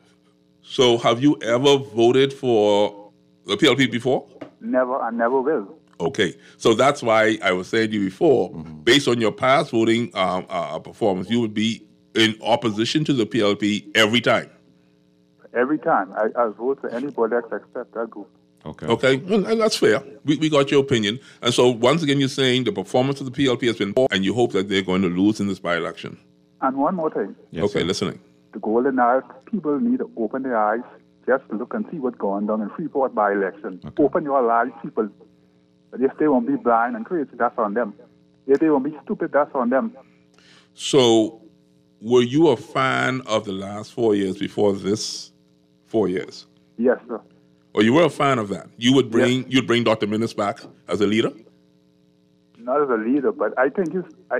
So have you ever voted for the PLP before? Never, I never will. Okay. So that's why I was saying to you before, based on your past voting performance, you would be in opposition to the PLP every time. Every time. I vote for anybody except that group. Okay, and that's fair. We got your opinion. And so once again, you're saying the performance of the PLP has been poor, and you hope that they're going to lose in this by-election. And one more thing. Yes, okay, listening. The Golden Isles people need to open their eyes, just look and see what's going on in Freeport by-election. Okay. Open your eyes, people. But if they won't be blind and crazy, that's on them. If they won't be stupid, that's on them. So were you a fan of the last 4 years before this 4 years? Yes, sir. Or you were a fan of that? You'd bring Dr. Minnis back as a leader? Not as a leader, but I think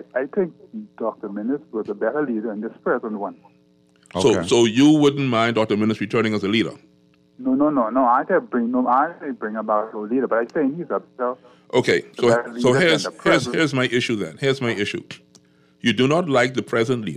Dr. Minnis was a better leader than this present one. Okay. So you wouldn't mind Dr. Minnis returning as a leader? No. I didn't bring about a leader, but I think he's a better. Okay. So here's my issue then. Here's my issue. You do not like the present leader.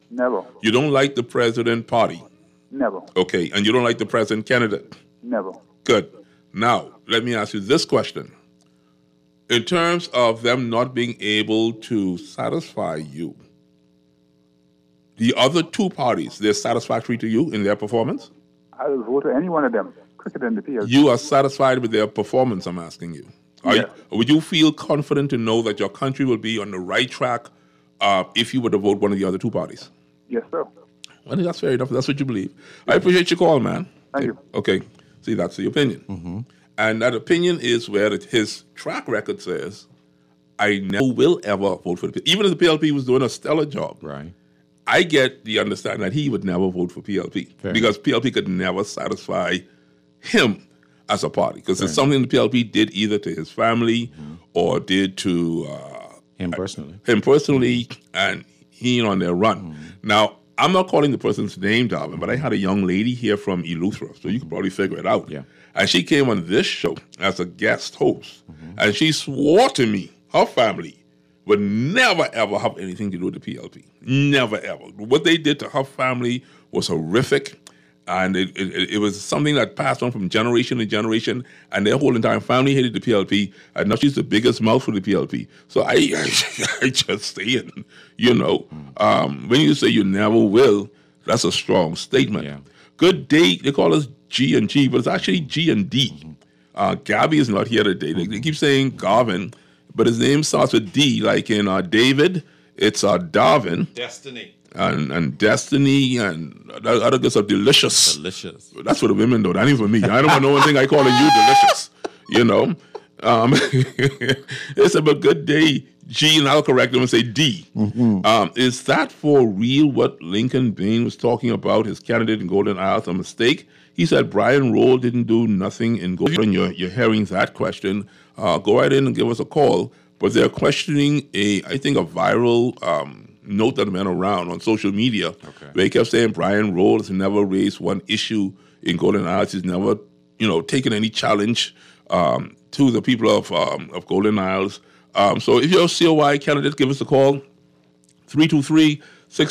Never. You don't like the president party? Never. Okay, and you don't like the president candidate? Never. Good. Now, let me ask you this question. In terms of them not being able to satisfy you, the other two parties, they're satisfactory to you in their performance? I will vote for any one of them, cricket and the PLP. You are satisfied with their performance, I'm asking you. Would you feel confident to know that your country will be on the right track if you were to vote one of the other two parties? Yes, sir. Well, that's fair enough. That's what you believe. I appreciate your call, man. Thank you. Okay. See, that's the opinion. And that opinion is where his track record says, I never will ever vote for the PLP. Even if the PLP was doing a stellar job, right? I get the understanding that he would never vote for PLP because PLP could never satisfy him as a party because it's something the PLP did either to his family or did to him personally. And he on their run. Now, I'm not calling the person's name, Darwin, but I had a young lady here from Eleuthera, so you can probably figure it out. Yeah. And she came on this show as a guest host, and she swore to me, her family would never, ever have anything to do with the PLP. Never, ever. What they did to her family was horrific, and it was something that passed on from generation to generation, and their whole entire family hated the PLP, and now she's the biggest mouth for the PLP. So I just say it, when you say you never will, that's a strong statement. Yeah. Good day, they call us G and G, but it's actually G and D. Gabby is not here today. They keep saying Garvin, but his name starts with D, like in David, it's Darvin. Destiny. And Destiny and other good stuff, Delicious. Delicious. That's for the women, though. That ain't for me. I don't want no one thing I calling you Delicious. It's a good day, G, and I'll correct them and say D. Is that for real what Lincoln Bain was talking about, his candidate in Golden Isles, a mistake? He said Brian Roll didn't do nothing in Golden. You're hearing that question. Go right in and give us a call. But they're questioning a viral note that went around on social media. Where they kept saying Brian Roll has never raised one issue in Golden Isles. He's never, taken any challenge to the people of Golden Isles. So if you're a COI candidate, give us a call. 323-6232,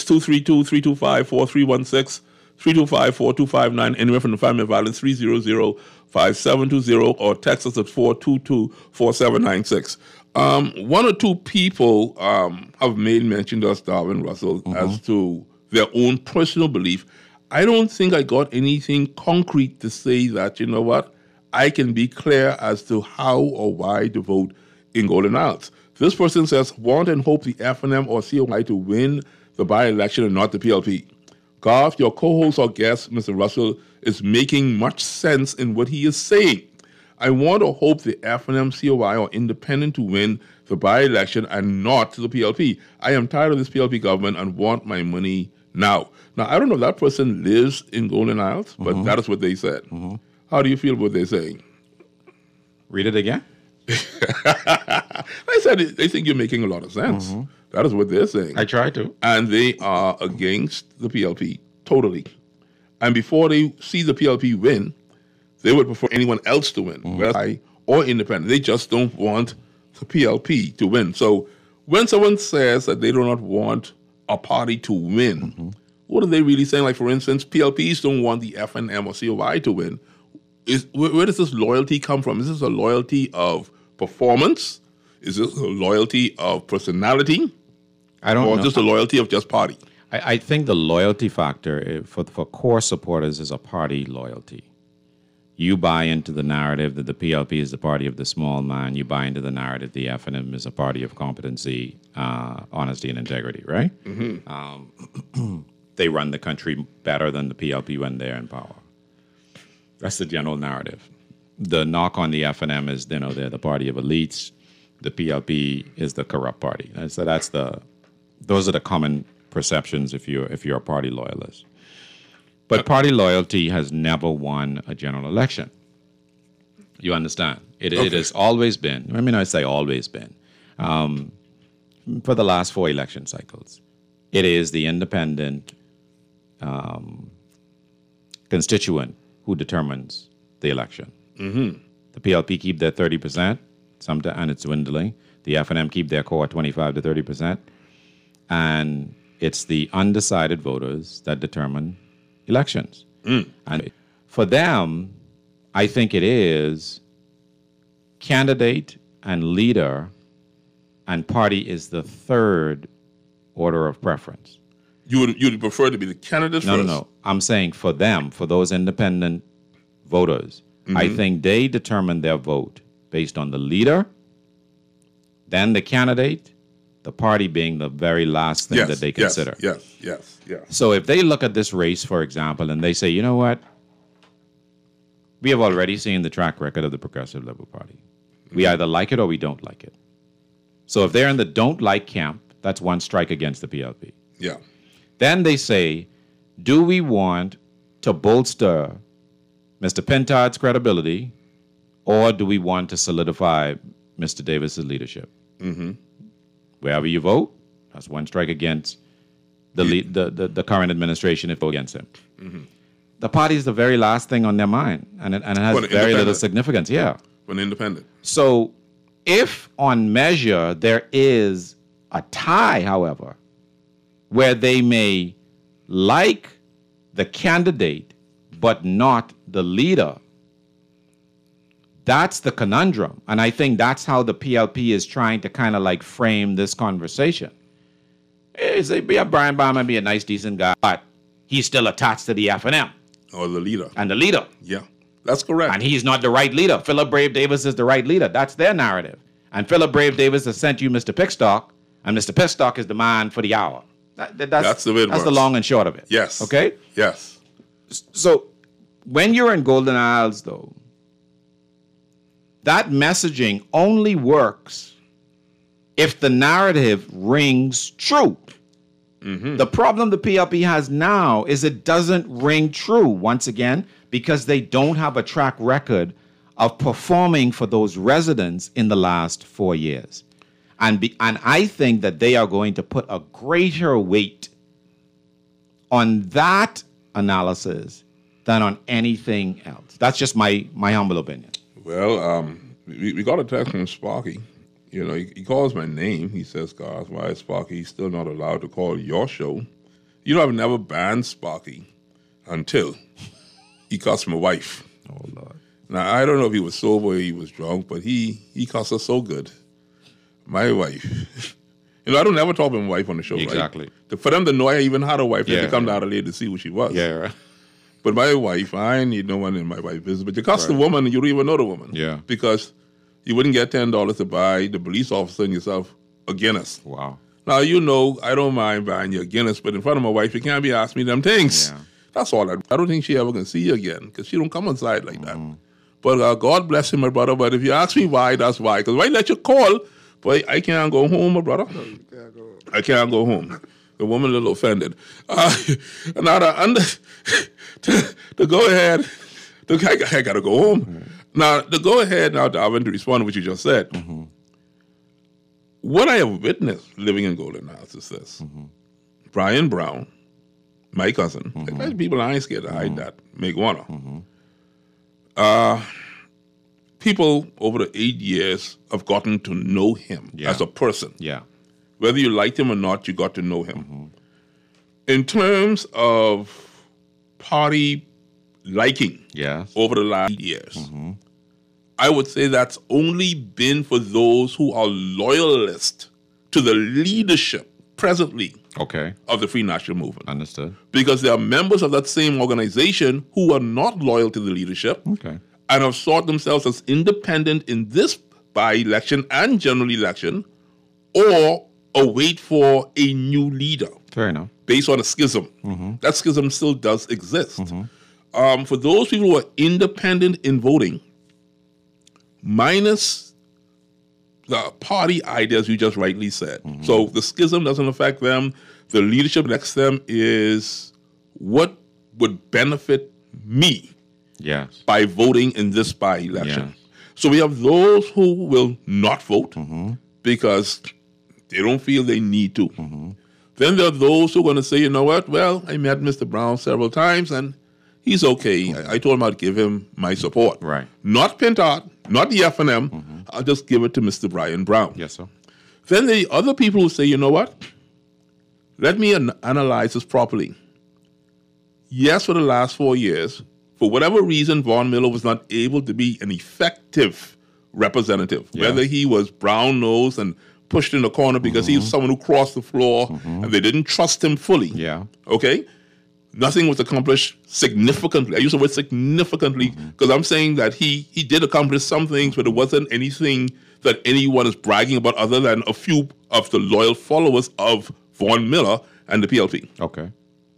325-4316, 325-4259, anywhere from the family of violence, 300-5720, or text us at 422-4796. One or two people have made mention to us, Darwin Russell, as to their own personal belief. I don't think I got anything concrete to say that, I can be clear as to how or why to vote in Golden Isles. This person says, want and hope the FNM or COI to win the by-election and not the PLP. Garth, your co-host or guest, Mr. Russell, is making much sense in what he is saying. I want to hope the FNM, COI, or independent to win the by-election and not the PLP. I am tired of this PLP government and want my money now. Now, I don't know if that person lives in Golden Isles, but that is what they said. How do you feel about what they're saying? Read it again. I said they think you're making a lot of sense. That is what they're saying. I try to. And they are against the PLP, totally. And before they see the PLP win, they would prefer anyone else to win, whether or independent. They just don't want the PLP to win. So when someone says that they do not want a party to win, what are they really saying? Like, for instance, PLPs don't want the FNM or COI to win. Where does this loyalty come from? Is this a loyalty of performance? Is this a loyalty of personality? I don't know. Or just a loyalty of just party? I think the loyalty factor for core supporters is a party loyalty. You buy into the narrative that the PLP is the party of the small man. You buy into the narrative the FNM is a party of competency, honesty, and integrity, right? They run the country better than the PLP when they're in power. That's the general narrative. The knock on the FNM is, they're the party of elites. The PLP is the corrupt party. And so those are the common perceptions if you're a party loyalist. But party loyalty has never won a general election. You understand? It has always been, I say always been, for the last 4 election cycles. It is the independent constituent who determines the election. The PLP keep their 30%, and it's dwindling. The FNM keep their core 25 to 30%. And it's the undecided voters that determine elections. And for them, I think it is candidate and leader, and party is the third order of preference. You'd prefer to be the candidates first? No. I'm saying for them, for those independent voters, I think they determine their vote based on the leader, then the candidate, the party being the very last thing that they consider. Yes. So if they look at this race, for example, and they say, you know what? We have already seen the track record of the Progressive Liberal Party. We either like it or we don't like it. So if they're in the don't like camp, that's one strike against the PLP. Yeah. Then they say, do we want to bolster Mr. Pintard's credibility, or do we want to solidify Mr. Davis's leadership? Wherever you vote, that's one strike against the current administration if you vote against him. The party is the very last thing on their mind, and it has very little significance. Yeah. For an independent. So if on measure there is a tie, however, where they may like the candidate but not the leader, that's the conundrum. And I think that's how the PLP is trying to kind of like frame this conversation. Brian Baum might be a nice, decent guy, but he's still attached to the F&M. Or the leader. And the leader. Yeah, that's correct. And he's not the right leader. Philip Brave Davis is the right leader. That's their narrative. And Philip Brave Davis has sent you Mr. Pickstock, and Mr. Pickstock is the man for the hour. That's the way it works. That's the long and short of it. Yes. Okay? Yes. So when you're in Golden Isles, though, that messaging only works if the narrative rings true. The problem the PLP has now is it doesn't ring true, once again, because they don't have a track record of performing for those residents in the last 4 years. And I think that they are going to put a greater weight on that analysis than on anything else. That's just my humble opinion. Well, we got a text from Sparky. You know, he calls my name. He says, "Guys, why is Sparky still not allowed to call your show?" You know, I've never banned Sparky until he cussed my wife. Oh, Lord. Now, I don't know if he was sober or he was drunk, but he cussed her so good. My wife. You know, I don't ever talk to my wife on the show, exactly. Right? For them to know I even had a wife, they had to come down later to see who she was. Yeah, right. But my wife, I need no one in my wife's business. But you cuss the woman and you don't even know the woman. Yeah. Because you wouldn't get $10 to buy the police officer and yourself a Guinness. Wow. Now, you know, I don't mind buying you a Guinness, but in front of my wife, you can't be asking me them things. Yeah. That's all. I don't think she ever can see you again because she don't come inside like that. But God bless him, my brother. But if you ask me why, that's why. Because why let you call? But I can't go home, my brother. I can't go home. The woman a little offended. Now, to go ahead, I got to go home. Now, to go ahead now, Darwin, to respond to what you just said. What I have witnessed living in Golden Isles is this. Brian Brown, my cousin, like people I ain't scared to hide that, make one. People over the 8 years have gotten to know him as a person. Yeah. Whether you liked him or not, you got to know him. In terms of party liking over the last 8 years, I would say that's only been for those who are loyalists to the leadership presently of the Free National Movement. Understood. Because there are members of that same organization who are not loyal to the leadership and have sought themselves as independent in this by-election and general election, or await for a new leader. Fair enough. Based on a schism. That schism still does exist. For those people who are independent in voting, minus the party ideas you just rightly said. So the schism doesn't affect them. The leadership next to them is what would benefit me by voting in this by-election. So we have those who will not vote because they don't feel they need to. Then there are those who are going to say, you know what, well, I met Mr. Brown several times and he's okay. I told him I'd give him my support. Right. Not Pintard, not the F&M. I'll just give it to Mr. Brian Brown. Yes, sir. Then the other people who say, you know what, let me analyze this properly. Yes, for the last 4 years, for whatever reason, Vaughn Miller was not able to be an effective representative, whether he was brown-nosed and pushed in the corner because he was someone who crossed the floor and they didn't trust him fully. Okay? Nothing was accomplished significantly. I use the word significantly because I'm saying that he did accomplish some things, but it wasn't anything that anyone is bragging about other than a few of the loyal followers of Vaughn Miller and the PLP. Okay.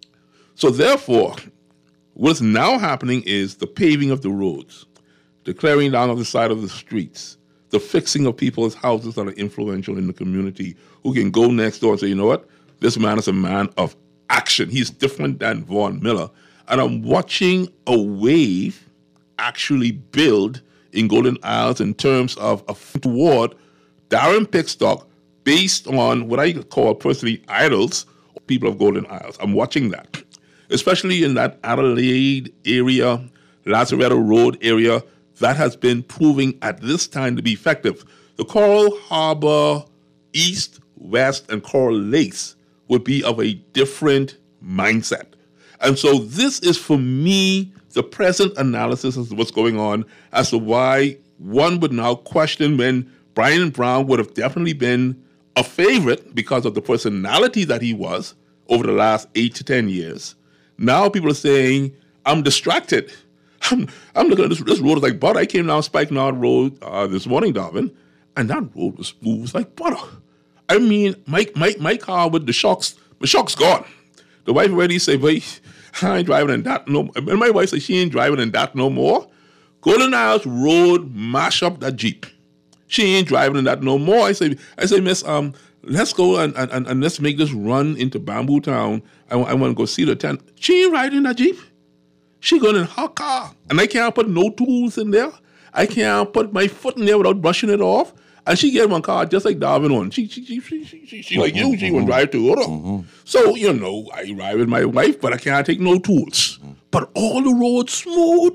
So therefore, what's now happening is the paving of the roads, the clearing down of the side of the streets, the fixing of people's houses that are influential in the community who can go next door and say, you know what, this man is a man of action. He's different than Vaughn Miller. And I'm watching a wave actually build in Golden Isles in terms of toward Darren Pickstock based on what I call personally idols of people of Golden Isles. I'm watching that, especially in that Adelaide area, Lazaretto Road area, that has been proving at this time to be effective. The Coral Harbor East, West, and Coral Lakes would be of a different mindset. And so this is, for me, the present analysis of what's going on as to why one would now question when Brian Brown would have definitely been a favorite because of the personality that he was over the last 8 to 10 years. Now people are saying, I'm distracted. I'm looking at this road is like butter. I came down Spikenard Road this morning, Darvin, and that road was smooth like butter. I mean, my car with the shocks gone. The wife already said, wait, I ain't driving in that no more. And my wife said she ain't driving in that no more. Golden Isles Road mash up that Jeep. She ain't driving in that no more. I say, miss, let's go and let's make this run into Bamboo Town. I want to go see the tent. She ain't riding in that Jeep. She going in her car. And I can't put no tools in there. I can't put my foot in there without brushing it off. And she get one car just like Darvin on. She like you, she won't drive to. So, you know, I ride with my wife, but I can't take no tools. But all the roads smooth.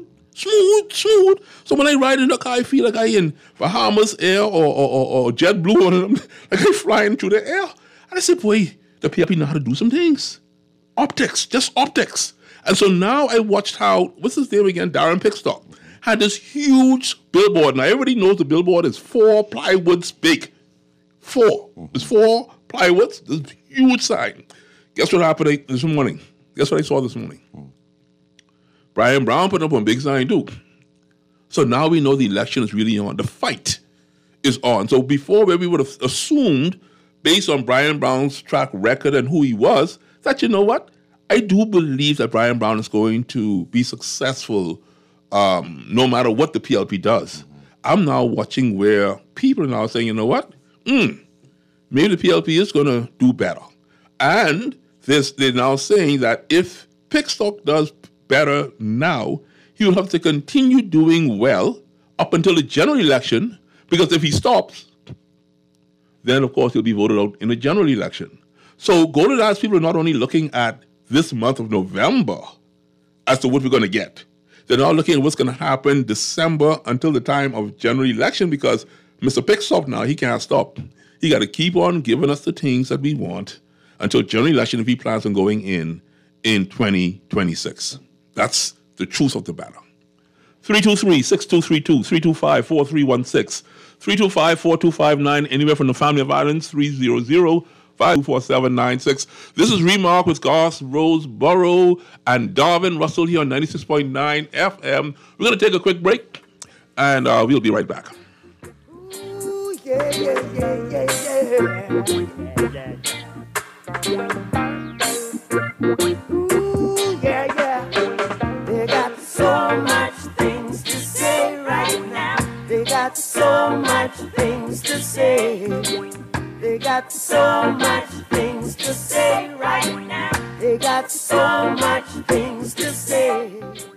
So when I ride in the car, I feel like I in Bahamas Air or JetBlue on them, like I flying through the air. And I said, boy, the PLP know how to do some things. Optics, just optics. And so now I watched how, what's his name again, Darren Pickstock, had this huge billboard. Now, everybody knows the billboard is 4 plywoods big. 4. It's 4 plywoods, this huge sign. Guess what happened this morning? Guess what I saw this morning? Brian Brown put up a big sign too. So now we know the election is really on. The fight is on. So before, where we would have assumed, based on Brian Brown's track record and who he was, that, you know what? I do believe that Brian Brown is going to be successful no matter what the PLP does. I'm now watching where people are now saying, you know what? Maybe the PLP is going to do better. And they're now saying that if Pickstock does better now, he will have to continue doing well up until the general election, because if he stops, then of course he'll be voted out in the general election. So Golden Isles people are not only looking at this month of November as to what we're going to get. They're now looking at what's going to happen December until the time of general election, because Mr. Pickstock now, he can't stop. He got to keep on giving us the things that we want until general election if he plans on going in 2026. That's the truth of the matter. 323-6232, 325-4316, 325-4259, anywhere from the Family of Islands, 300-524-796. This is Remark with Garth Roseborough and Darvin Russell here on 96.9 FM. We're going to take a quick break, and we'll be right back. Ooh, yeah. Ooh, yeah. They got so much things to say right now. They got so much things to say. They got so much things to say right now. They got so much things to say.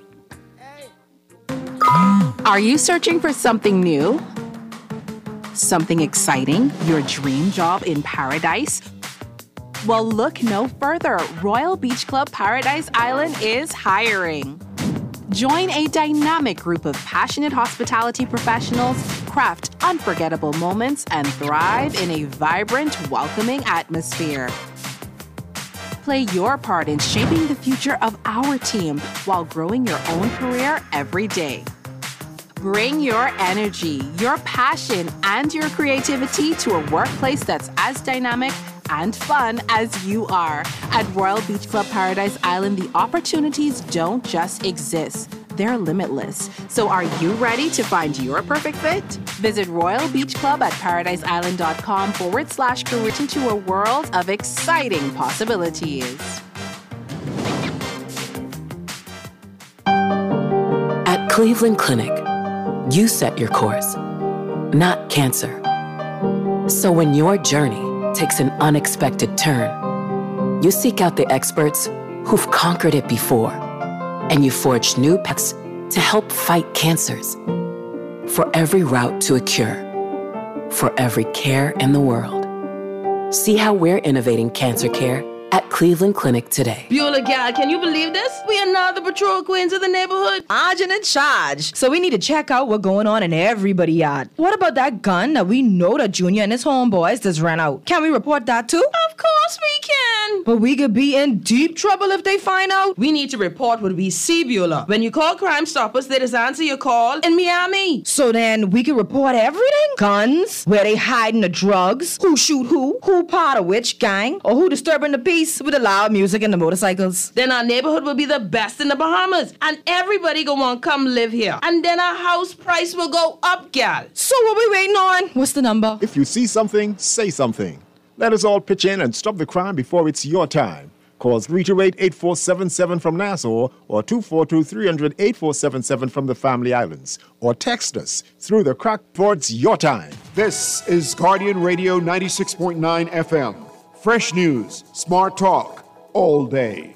Are you searching for something new? Something exciting? Your dream job in paradise? Well, look no further. Royal Beach Club Paradise Island is hiring. Join a dynamic group of passionate hospitality professionals, craft unforgettable moments, and thrive in a vibrant, welcoming atmosphere. play your part in shaping the future of our team while growing your own career every day. Bring your energy, your passion, and your creativity to a workplace that's as dynamic and fun as you are. At Royal Beach Club Paradise Island, the opportunities don't just exist. They're limitless. So are you ready to find your perfect fit? Visit Royal Beach Club at paradiseisland.com/career into a world of exciting possibilities. At Cleveland Clinic, you set your course, not cancer. So when your journey takes an unexpected turn, you seek out the experts who've conquered it before, and you forge new paths to help fight cancers. For every route to a cure, for every care in the world. See how we're innovating cancer care at Cleveland Clinic today. Beulah, gal, can you believe this? We are now the patrol queens of the neighborhood. Arjun in charge. So we need to check out what's going on in everybody's yard. What about that gun that we know that Junior and his homeboys just ran out? Can we report that too? Of course we can. But we could be in deep trouble if they find out. We need to report what we see, Beulah. When you call Crime Stoppers, they just answer your call in Miami. So then we can report everything? Guns, where they hiding the drugs, who shoot who part of which gang, or who disturbing the peace with the loud music and the motorcycles. Then our neighborhood will be the best in the Bahamas, and everybody gonna want to come live here. And then our house price will go up, gal. So what we waiting on? What's the number? If you see something, say something. Let us all pitch in and stop the crime before it's your time. Call 328-8477 from Nassau or 242-300-8477 from the Family Islands. Or text us through the crackboard's your time. This is Guardian Radio 96.9 FM. Fresh news, smart talk, all day.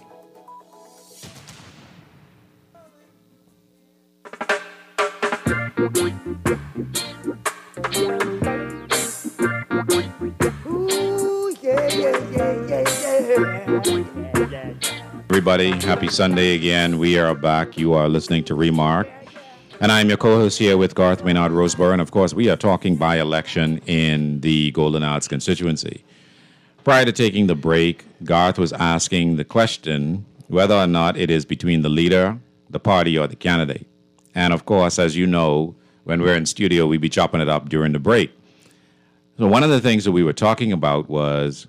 Everybody, happy Sunday again. We are back. You are listening to Remark. And I'm your co-host here with Garth Maynard Roseborough. And of course, we are talking by-election in the Golden Arts constituency. Prior to taking the break, Garth was asking the question whether or not it is between the leader, the party, or the candidate. And of course, as you know, when we're in studio, we be chopping it up during the break. So one of the things that we were talking about was,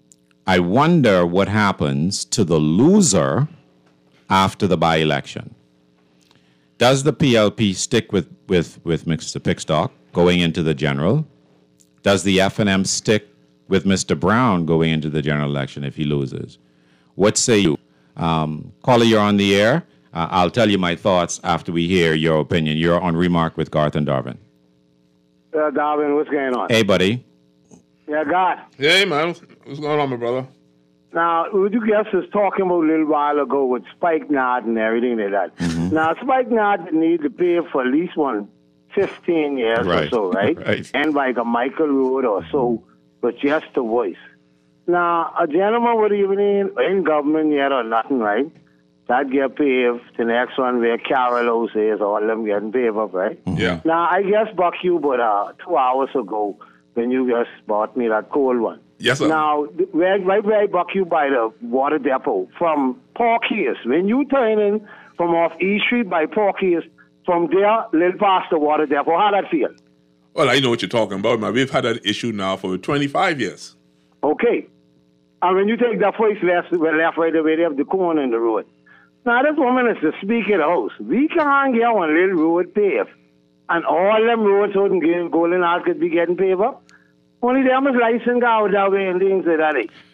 I wonder what happens to the loser after the by-election. Does the PLP stick with Mr. Pickstock going into the general? Does the FNM stick with Mr. Brown going into the general election if he loses? What say you? Caller, you're on the air. I'll tell you my thoughts after we hear your opinion. You're on Remark with Garth and Darvin. Darvin, what's going on? Hey, buddy. Yeah, Garth. Hey, man. What's going on, my brother? Now, what you guys was talking about a little while ago with Spike Nod and everything like that. Mm-hmm. Now, Spike Nod need to pay for at least 15 years or so, right? Right. And like a Michael Road or so, but just a voice. Now, a gentleman would even in government yet or nothing, right? That get paid. The next one where Carol O says all them getting paid up, right? Yeah. Now, I guess Buck you, but 2 hours ago when you just bought me that cold one. Yes, sir. Now, right where I buck you by the water depot from Porky's. When you turn in from off E Street by Porky's, from there, little past the water depot, how that feel? Well, I know what you're talking about, man. We've had that issue now for 25 years. Okay. And when you take that first left right away, they have the corner in the road. Now, this woman is the Speaker of the House. We can't get one little road paved. And all them roads out in Golden Arts could be getting paved up. Only them is license out that way and things like that.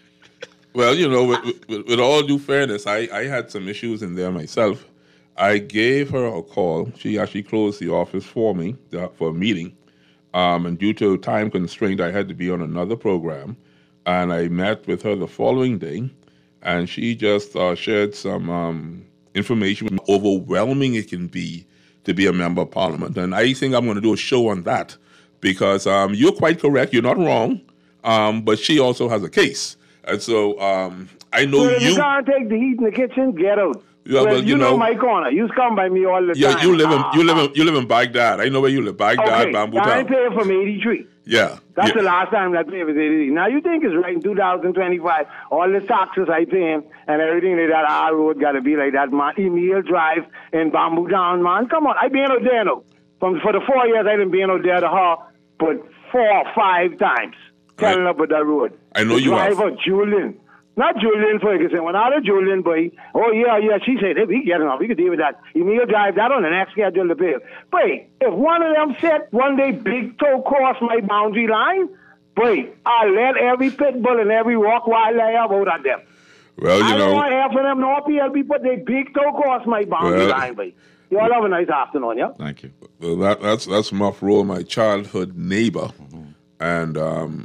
Well, you know, with all due fairness, I had some issues in there myself. I gave her a call. She actually closed the office for me for a meeting. And due to time constraint, I had to be on another program. And I met with her the following day. And she just shared some information on how overwhelming it can be to be a member of parliament. And I think I'm going to do a show on that. Because you're quite correct, you're not wrong, but she also has a case. And so I know if you can't take the heat in the kitchen, get out. Yeah, well, you know my corner. You come by me all the time. Yeah, you live in Baghdad. I know where you live, Baghdad, okay. Bamboo I Town. ain't paying from 83. Yeah, That's the last time that paper said it. Now you think it's right in 2025, all the taxes I pay and everything like that, our road got to be like that, man. Emil Drive in Bamboo Town, man. Come on, I been out there now. For the 4 years I didn't been out there to her, but 4 or 5 times. Telling up with that road. I know you have. Driver Julian. Not Julian Ferguson. When I had Julian, boy, oh, yeah, she said, hey, we can get enough. We can deal with that. Emil Drive that on the next schedule to pay. Boy, if one of them said one day big toe cross my boundary line, boy, I'll let every pit bull and every rock wild I have out of them. Well, you I know. don't want to have for them no PLB put their big toe cross my boundary line, boy. You all have a nice afternoon, yeah? Thank you. Well, that's Muff Roll, my childhood neighbor. And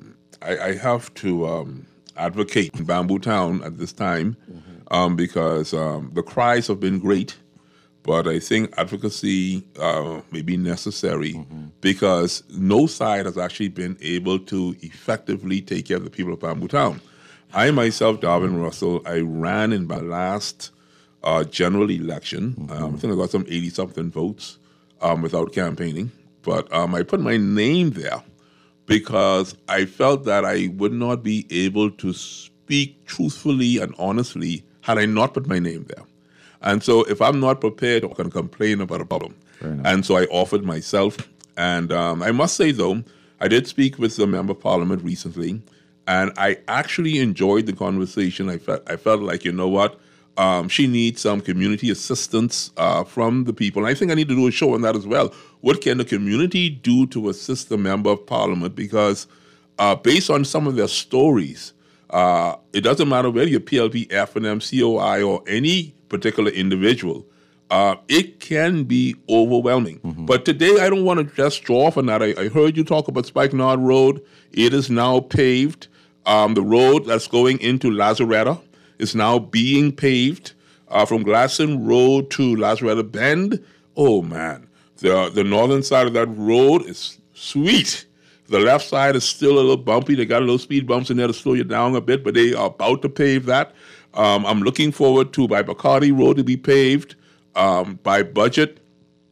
I have to advocate in Bamboo Town at this time because the cries have been great, but I think advocacy may be necessary because no side has actually been able to effectively take care of the people of Bamboo Town. I myself, Darvin Russell, I ran in my last general election. I think I got some 80-something votes without campaigning, but I put my name there because I felt that I would not be able to speak truthfully and honestly had I not put my name there. And so if I'm not prepared, I can complain about a problem. And so I offered myself. And I must say, though, I did speak with the Member of Parliament recently, and I actually enjoyed the conversation. I felt like, you know what, she needs some community assistance from the people. And I think I need to do a show on that as well. What can the community do to assist the Member of Parliament? Because based on some of their stories, it doesn't matter whether you're PLP, FNM, COI, or any particular individual, it can be overwhelming. But today, I don't want to just draw off on that. I heard you talk about Spikenard Road. It is now paved. The road that's going into Lazaretta is now being paved from Glasson Road to Lazaretta Bend. Oh, man. The northern side of that road is sweet. The left side is still a little bumpy. They got a little speed bumps in there to slow you down a bit, but they are about to pave that. I'm looking forward to by Bacardi Road to be paved. By budget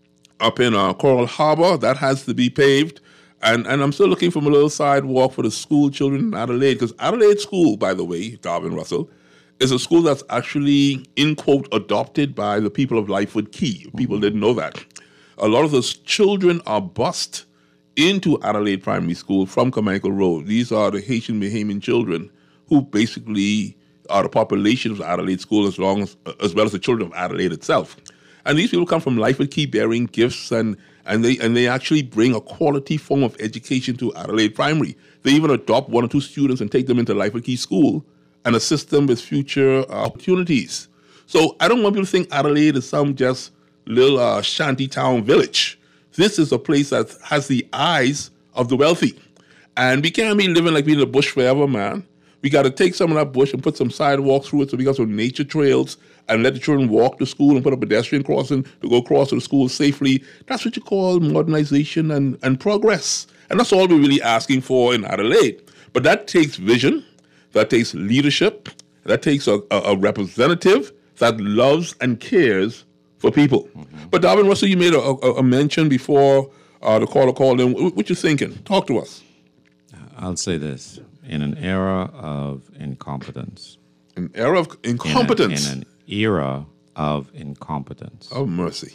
up in Coral Harbor, that has to be paved. And I'm still looking for a little sidewalk for the school children in Adelaide, because Adelaide School, by the way, Darvin Russell, is a school that's actually, in quote, adopted by the people of Lightfoot Key. People didn't know that. A lot of those children are bused into Adelaide Primary School from Carmichael Road. These are the Haitian Bahamian children who basically are the population of Adelaide School as well as the children of Adelaide itself. And these people come from Lightfoot Key bearing gifts, and they actually bring a quality form of education to Adelaide Primary. They even adopt 1 or 2 students and take them into Lightfoot Key School and assist them with future opportunities. So I don't want people to think Adelaide is some just little shanty town village. This is a place that has the eyes of the wealthy. And we can't be living like we in the bush forever, man. We got to take some of that bush and put some sidewalks through it so we got some nature trails and let the children walk to school and put a pedestrian crossing to go across to the school safely. That's what you call modernization and progress. And that's all we're really asking for in Adelaide. But that takes vision, that takes leadership, that takes a representative that loves and cares for people. But Darvin Russell, you made a mention before the caller called in. What you thinking? Talk to us. I'll say this. In an era of incompetence. An era of incompetence? In an era of incompetence. Oh, mercy.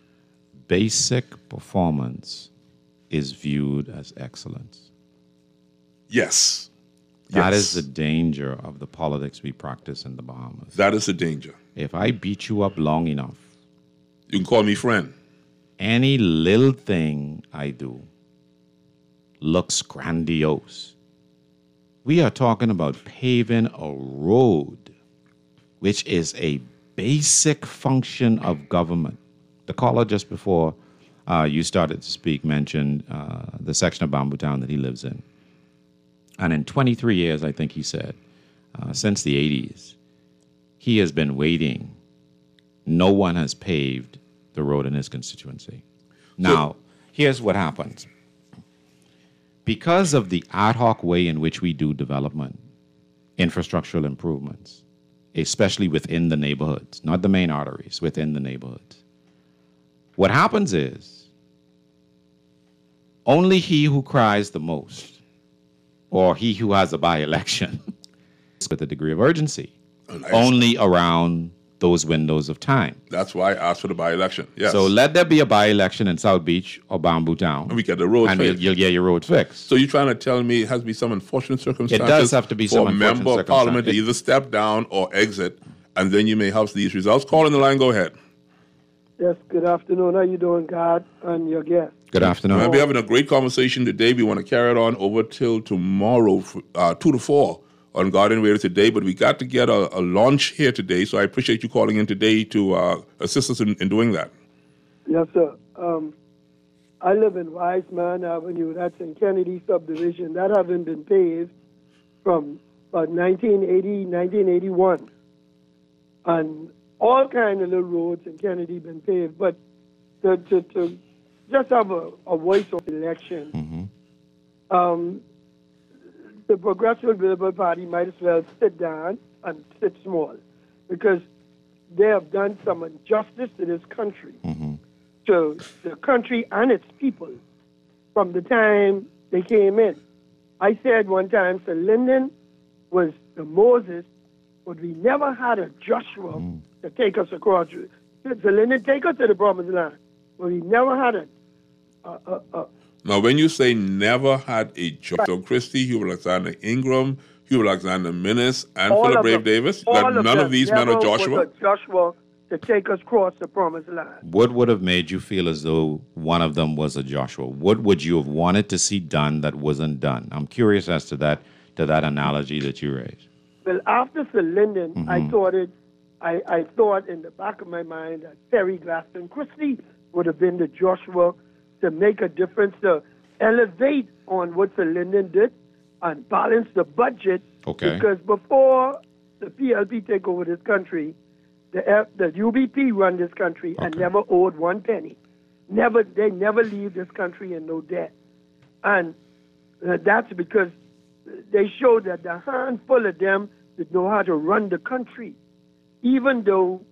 Basic performance is viewed as excellence. Yes. That is the danger of the politics we practice in the Bahamas. That is the danger. If I beat you up long enough, you can call me friend. Any little thing I do looks grandiose. We are talking about paving a road, which is a basic function of government. The caller just before you started to speak mentioned the section of Bamboo Town that he lives in. And in 23 years, I think he said, since the 80s, he has been waiting. No one has paved the road in his constituency. Now, here's what happens. Because of the ad hoc way in which we do development, infrastructural improvements, especially within the neighborhoods, not the main arteries, within the neighborhoods, what happens is only he who cries the most or he who has a by-election with a degree of urgency, only around those windows of time. That's why I asked for the by-election. Yes. So let there be a by-election in South Beach or Bamboo Town. And we get the road and fixed. you'll get your road fixed. So you're trying to tell me it has to be some unfortunate circumstances? It does have to be some for a unfortunate member of parliament to circumstance. either step down or exit, and then you may have these results. Call in the line. Go ahead. Yes, good afternoon. How you doing, God, and your guest? Good afternoon. We'll be having a great conversation today. We want to carry it on over till tomorrow, 2 to 4 on Guardian Radio today, but we got to get a launch here today, so I appreciate you calling in today to assist us in doing that. Yes, sir. I live in Wiseman Avenue. That's in Kennedy subdivision. That hasn't been paved from about 1980, 1981. And all kind of little roads in Kennedy been paved. But to just have a voice of election, the Progressive Liberal Party might as well sit down and sit small, because they have done some injustice to this country, to the country and its people from the time they came in. I said one time, Sir Lyndon was the Moses, but we never had a Joshua to take us across. Sir Lyndon, take us to the promised land, but we never had a Now, when you say never had a Joshua Christie, Hugh Alexander Ingram, Hugh Alexander Minnis, and all Philip of Brave them, Davis, all that of none them of these men never are Joshua? was a Joshua to take us across the promised land. What would have made you feel as though one of them was a Joshua? What would you have wanted to see done that wasn't done? I'm curious as to that analogy that you raised. Well, after Sir Lyndon, I thought in the back of my mind that Terry Glaston Christie would have been the Joshua to make a difference, to elevate on what Sir Lyndon did and balance the budget. Okay. Because before the PLP take over this country, the UBP run this country and never owed one penny. They never leave this country in no debt. And that's because they showed that the handful of them that know how to run the country, even though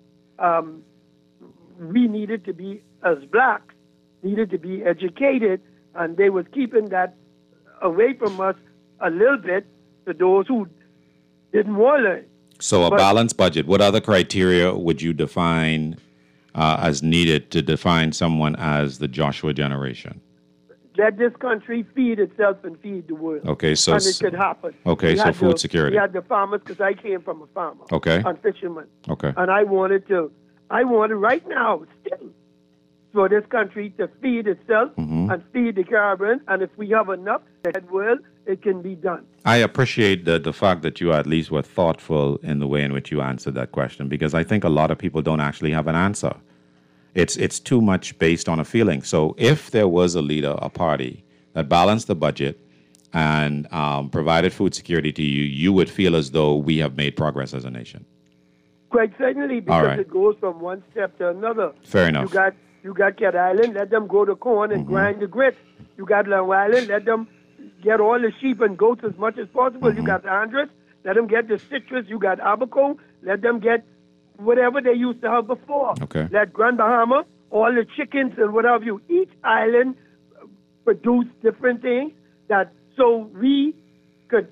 we needed to be, as blacks, needed to be educated, and they was keeping that away from us a little bit to those who didn't want to learn. So a balanced budget. What other criteria would you define as needed to define someone as the Joshua generation? Let this country feed itself and feed the world. Okay, so and it could happen. Okay, We so had food security. We had the farmers, because I came from a farmer. Okay. And fishermen. Okay. And I wanted right now, still, for this country to feed itself and feed the Caribbean. And if we have enough, that world, it can be done. I appreciate the fact that you at least were thoughtful in the way in which you answered that question, because I think a lot of people don't actually have an answer. It's too much based on a feeling. So if there was a leader, a party, that balanced the budget and provided food security to you, you would feel as though we have made progress as a nation. Quite certainly, because All right. it goes from one step to another. Fair enough. You got Cat Island, let them grow the corn and grind the grits. You got Long Island, let them get all the sheep and goats as much as possible. You got Andres, let them get the citrus. You got Abaco, let them get whatever they used to have before. Okay. Let Grand Bahama, all the chickens and whatever each island produce different things so we could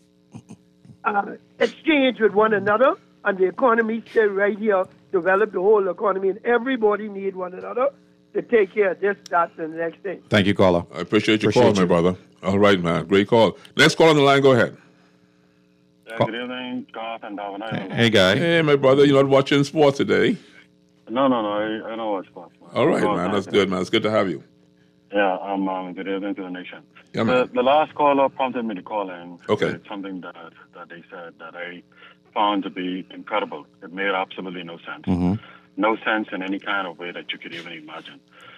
exchange with one another, and the economy stay right here, develop the whole economy, and everybody need one another to take care of this, that, and the next thing. Thank you, caller. I appreciate your call, my brother. All right, man. Great call. Next call on the line. Go ahead. Good evening, Garth and Darwin. Hey, guy. Hey, my brother. You're not watching sports today? No. I don't watch sports. All right, man. That's good, man. It's good to have you. Yeah, good evening to the nation. Yeah, man. The last caller prompted me to call in. Okay. It's something that they said that I found to be incredible. It made absolutely no sense. No sense in any kind of way that you could even imagine.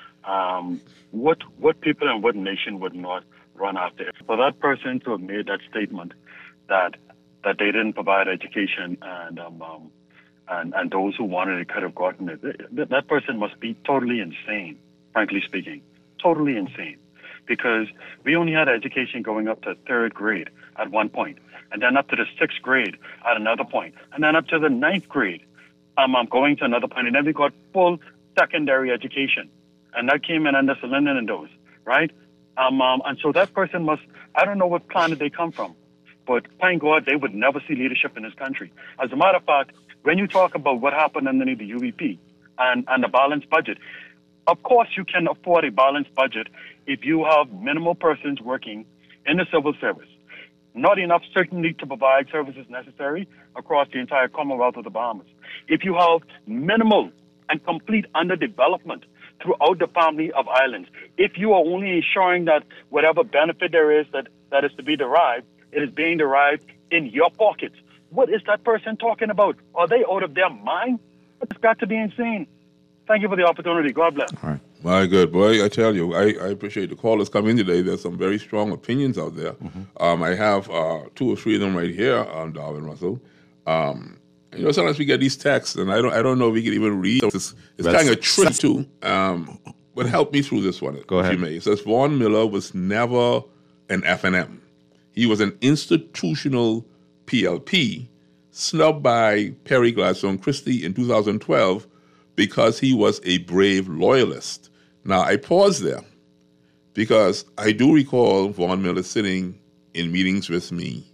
What people and what nation would not run after? For that person to have made that statement that they didn't provide education and those who wanted it could have gotten it, that person must be totally insane, frankly speaking. Totally insane. Because we only had education going up to third grade at one point, and then up to the sixth grade at another point, and then up to the ninth grade. I'm going to another point, and then we got full secondary education. And that came in under Sir Lyndon and those, right? And so that person must, I don't know what planet they come from, but thank God they would never see leadership in this country. As a matter of fact, when you talk about what happened underneath the UVP and the balanced budget, of course you can afford a balanced budget if you have minimal persons working in the civil service. Not enough certainly to provide services necessary across the entire Commonwealth of the Bahamas. If you have minimal and complete underdevelopment throughout the family of islands, if you are only ensuring that whatever benefit there is that is to be derived, it is being derived in your pockets, what is that person talking about? Are they out of their mind? It's got to be insane. Thank you for the opportunity. God bless. All right. My good boy, I tell you, I appreciate the callers coming today. There's some very strong opinions out there. I have 2 or 3 of them right here on Darwin Russell. Sometimes we get these texts, and I don't know if we can even read. It's kind of tricky too. But help me through this one. Go ahead. If you may. It says Vaughn Miller was never an FNM. He was an institutional PLP, snubbed by Perry Gladstone Christie in 2012 because he was a brave loyalist. Now, I pause there because I do recall Vaughn Miller sitting in meetings with me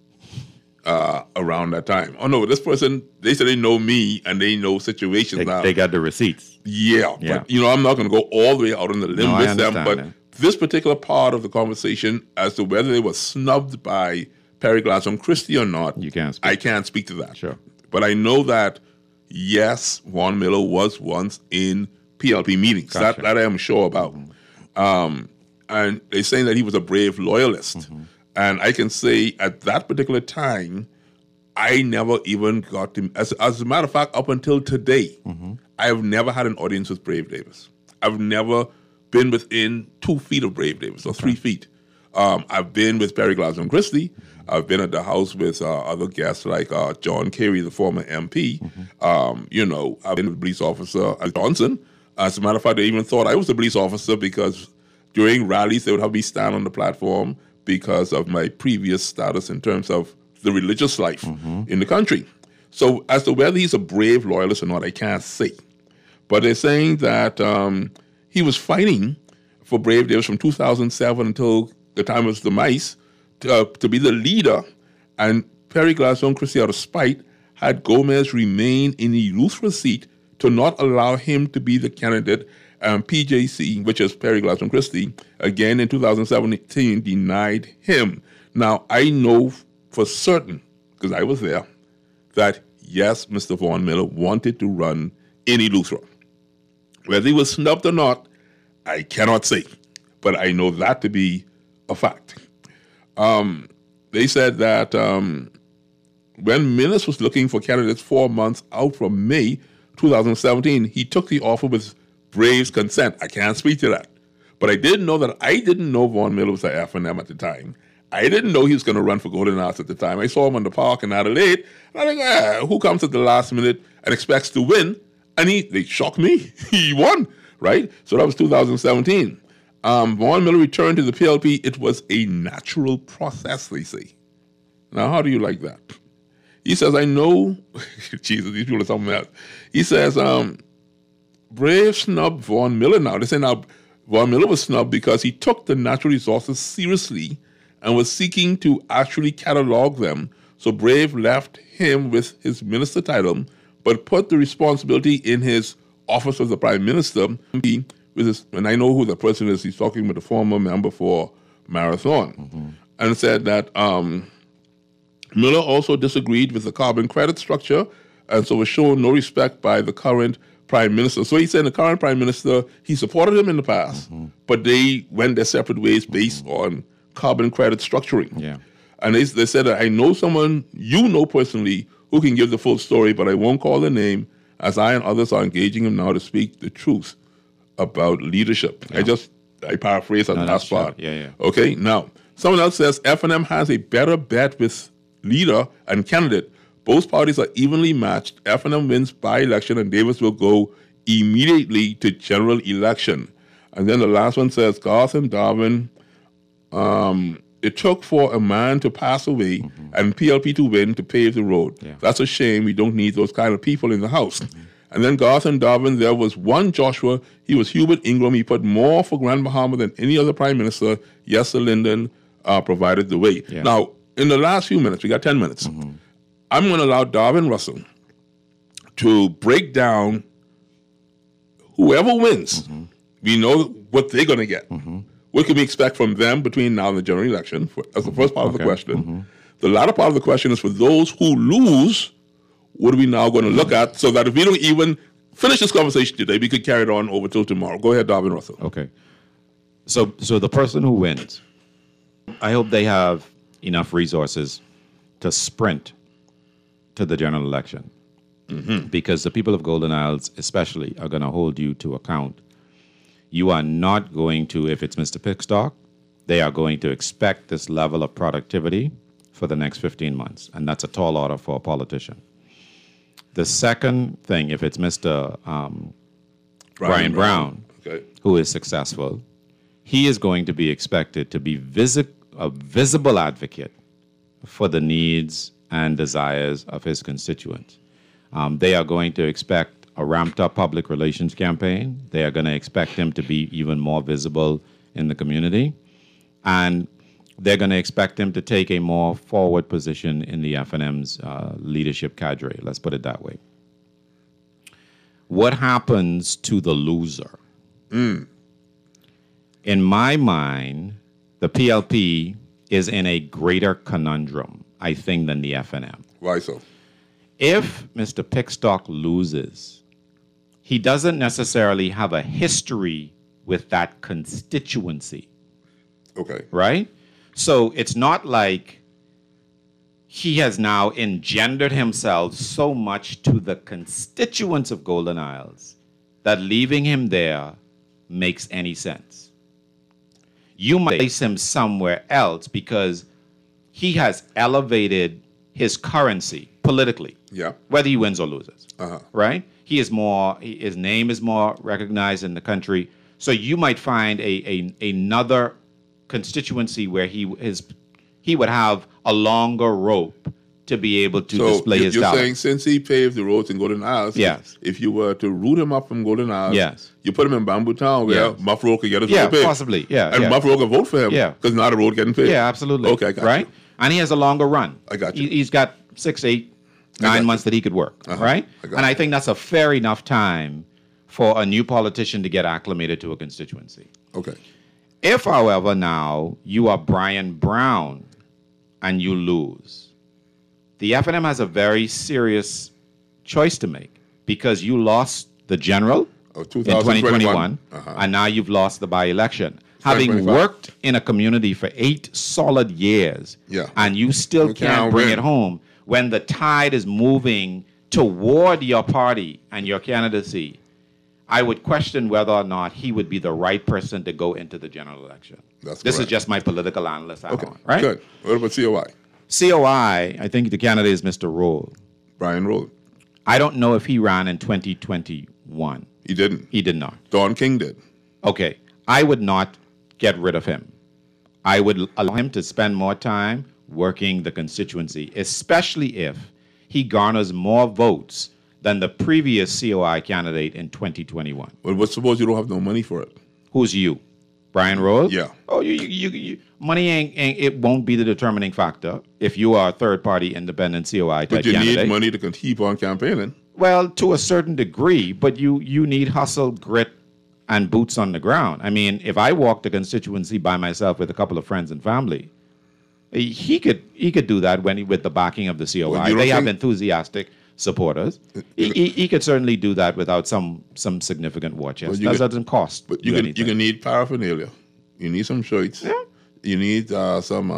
around that time. Oh, no, this person, they said they know me and they know situations now. They got the receipts. Yeah. But, I'm not going to go all the way out on the limb with them. But that. This particular part of the conversation as to whether they were snubbed by Perry Gladstone Christie or not, I can't speak to that. Sure. But I know that, yes, Vaughn Miller was once in PLP meetings. Gotcha. That I am sure about. And they're saying that he was a brave loyalist. And I can say at that particular time, I never even got him. As a matter of fact, up until today, I have never had an audience with Brave Davis. I've never been within 2 feet of Brave Davis or 3 feet. I've been with Perry Gladstone Christie. I've been at the house with other guests like John Kerry, the former MP. I've been with police officer Johnson. As a matter of fact, they even thought I was a police officer because during rallies, they would have me stand on the platform because of my previous status in terms of the religious life in the country. So as to whether he's a brave loyalist or not, I can't say. But they're saying that he was fighting for Brave Davis from 2007 until the time of his demise to be the leader. And Perry Gladstone Christie, out of spite, had Gomez remain in the Eleuthera seat to not allow him to be the candidate. PJC, which is Perry Gladstone Christie, again in 2017 denied him. Now, I know for certain, because I was there, that yes, Mr. Vaughn Miller wanted to run in Eleuthera. Whether he was snubbed or not, I cannot say, but I know that to be a fact. They said that when Minnis was looking for candidates 4 months out from May 2017, he took the offer with Brave's consent. I can't speak to that. But I did know that I didn't know Vaughn Miller was at FNM at the time. I didn't know he was going to run for Golden Arts at the time. I saw him on the park in Adelaide. And I think, who comes at the last minute and expects to win? And they shocked me. He won, right? So that was 2017. Vaughn Miller returned to the PLP. It was a natural process, they say. Now, how do you like that? He says, I know, Jesus, these people are something else. He says, Brave snubbed Vaughn Miller now. They say now Vaughn Miller was snubbed because he took the natural resources seriously and was seeking to actually catalog them. So Brave left him with his minister title, but put the responsibility in his office as the prime minister. And I know who the person is. He's talking with the former member for Marathon. And said that Miller also disagreed with the carbon credit structure and so was shown no respect by the current prime minister. So he said the current prime minister, he supported him in the past, but they went their separate ways based on carbon credit structuring. Yeah. And they said that I know someone you know personally who can give the full story, but I won't call the name, as I and others are engaging him now to speak the truth about leadership. Yeah. I paraphrase on the last part. Yeah. Okay, now, someone else says FNM has a better bet with leader and candidate. Both parties are evenly matched. FNM wins by-election and Davis will go immediately to general election. And then the last one says, Garth and Darwin, it took for a man to pass away and PLP to win to pave the road. Yeah. That's a shame. We don't need those kind of people in the House. And then Garth and Darwin, there was one Joshua. He was Hubert Ingram. He put more for Grand Bahama than any other prime minister. Yester Linden provided the way. Yeah. Now, in the last few minutes, we got 10 minutes. I'm going to allow Darwin Russell to break down whoever wins. We know what they're going to get. What can we expect from them between now and the general election? That's the first part of the question. The latter part of the question is for those who lose, what are we now going to look at so that if we don't even finish this conversation today, we could carry it on over till tomorrow. Go ahead, Darwin Russell. Okay. So the person who wins, I hope they have enough resources to sprint to the general election. Because the people of Golden Isles especially are going to hold you to account. You are not going to, if it's Mr. Pickstock, they are going to expect this level of productivity for the next 15 months. And that's a tall order for a politician. The second thing, if it's Mr. Brian Brown, who is successful, he is going to be expected to be a visible advocate for the needs and desires of his constituents. They are going to expect a ramped-up public relations campaign. They are going to expect him to be even more visible in the community. And they're going to expect him to take a more forward position in the FNM's leadership cadre. Let's put it that way. What happens to the loser? In my mind, the PLP is in a greater conundrum, I think, than the FNM. Why so? If Mr. Pickstock loses, he doesn't necessarily have a history with that constituency. Okay. Right? So it's not like he has now engendered himself so much to the constituents of Golden Isles that leaving him there makes any sense. You might place him somewhere else because he has elevated his currency politically. Yeah. Whether he wins or loses. Right? His name is more recognized in the country. So you might find another constituency where he would have a longer rope to be able to display his talent. You're saying since he paved the roads in Golden Isles, yes, if you were to root him up from Golden Isles, yes, you put him in Bamboo Town where Muff Road could get his road paved. Possibly, and Muff Road could vote for him because now the road getting paved. Yeah, absolutely. Okay, I got you. And he has a longer run. I got you. He's got 6, 8, 9 months that he could work, right? I think that's a fair enough time for a new politician to get acclimated to a constituency. Okay. If, however, now you are Brian Brown and you lose, the FNM has a very serious choice to make because you lost the general in 2021 and now you've lost the by-election. Having worked in a community for 8 solid years and you still can't bring it home when the tide is moving toward your party and your candidacy, I would question whether or not he would be the right person to go into the general election. This is just my political analyst. Right? Good. What about COI? COI, I think the candidate is Mr. Roll. Brian Roll. I don't know if he ran in 2021. He didn't. He did not. Don King did. Okay. I would not get rid of him. I would allow him to spend more time working the constituency, especially if he garners more votes than the previous COI candidate in 2021. But what suppose you don't have no money for it? Who's you? Brian Rose? Yeah. Oh, you money ain't it won't be the determining factor if you are a third-party independent COI type candidate. But you need money to keep on campaigning. Well, to a certain degree, but you need hustle, grit, and boots on the ground. I mean, if I walked the constituency by myself with a couple of friends and family, he could do that with the backing of the COI. Well, they have enthusiastic supporters. He could certainly do that without some significant war chest. That doesn't cost. But you can need paraphernalia. You need some shirts. Yeah. You need some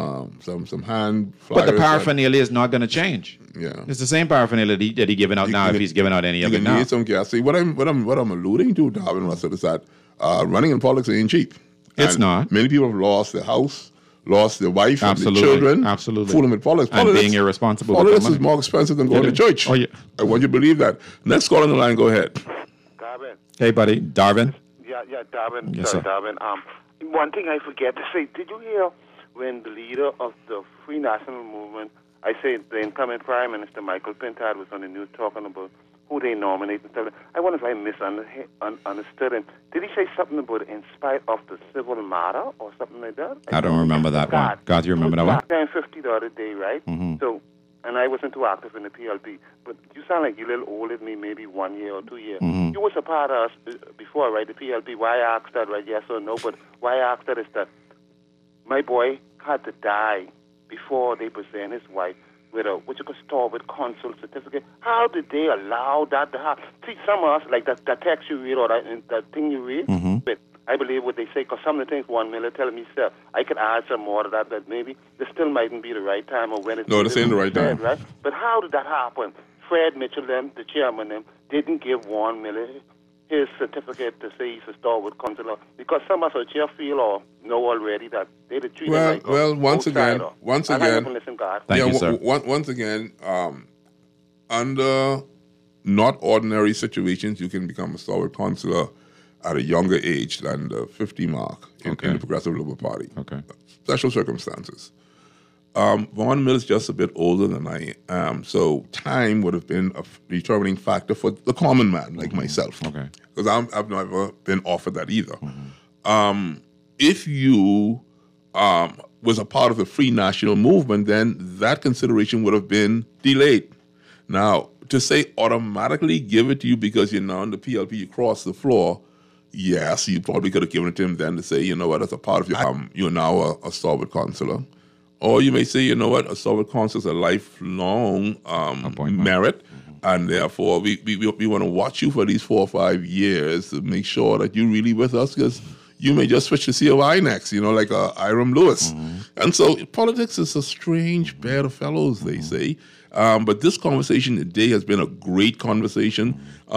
hand flyers. But the paraphernalia is not going to change. Yeah. It's the same paraphernalia that he's giving out now if he's giving out any of it now. You need some gas. See, what I'm alluding to, Darwin Russell, is that running in politics ain't cheap. It's not. Many people have lost their house, lost their wife, and their children. Absolutely. Fooling with politics. And being irresponsible. Politics is more expensive than going to church. Oh, yeah. I want you to believe that. Next call on the line, go ahead. Darwin. Hey, buddy. Darwin? Yeah, Darwin. Yes, Sorry, sir. Darwin. One thing I forget to say, did you hear when the leader of the Free National Movement, I say the incoming Prime Minister Michael Pintard, was on the news talking about who they nominate and stuff. I wonder if I misunderstood him. Did he say something about in spite of the civil matter or something like that? I don't remember that one. God, you remember that one? I 50 the other day, right? Mhm. So, and I wasn't too active in the PLP, but you sound like you're a little older than me, maybe 1 year or 2 years. Mhm. You was a part of us before, right? The PLP. Why I asked that, right? Yes or no? But why I asked that is that my boy had to die before they present his wife with a what you could store with consul certificate. How did they allow that to happen? See, some of us, like that text you read or that thing you read, but I believe what they say, because some of the things Von Miller telling me, sir, I could add some more to that, but maybe this still mightn't be the right time or when it's... No, this ain't the right time. Right? But how did that happen? Fred Mitchell, them, the chairman, them, didn't give Von Miller his certificate to say he's a stalwart consular, because some of us here feel or know already that they treat him like once again, Thank you, sir. Once again, under not ordinary situations, you can become a stalwart consular at a younger age than the 50 mark in the Progressive Liberal Party. Okay. Special circumstances. Von Miller's just a bit older than I am, so time would have been a determining factor for the common man like myself. Okay. Because I've never been offered that either. If you was a part of the Free National Movement, then that consideration would have been delayed. Now, to say automatically give it to you because you're now in the PLP, you cross the floor, yes, you probably could have given it to him then to say, you know what, as a part of your, you're now a stalwart consular. Or you may say, you know what, a stalwart consular is a lifelong merit, and therefore we want to watch you for these 4 or 5 years to make sure that you're really with us, because you may just switch to COI next, like Hiram Lewis. And so politics is a strange bed of fellows, they say. But this conversation today has been a great conversation.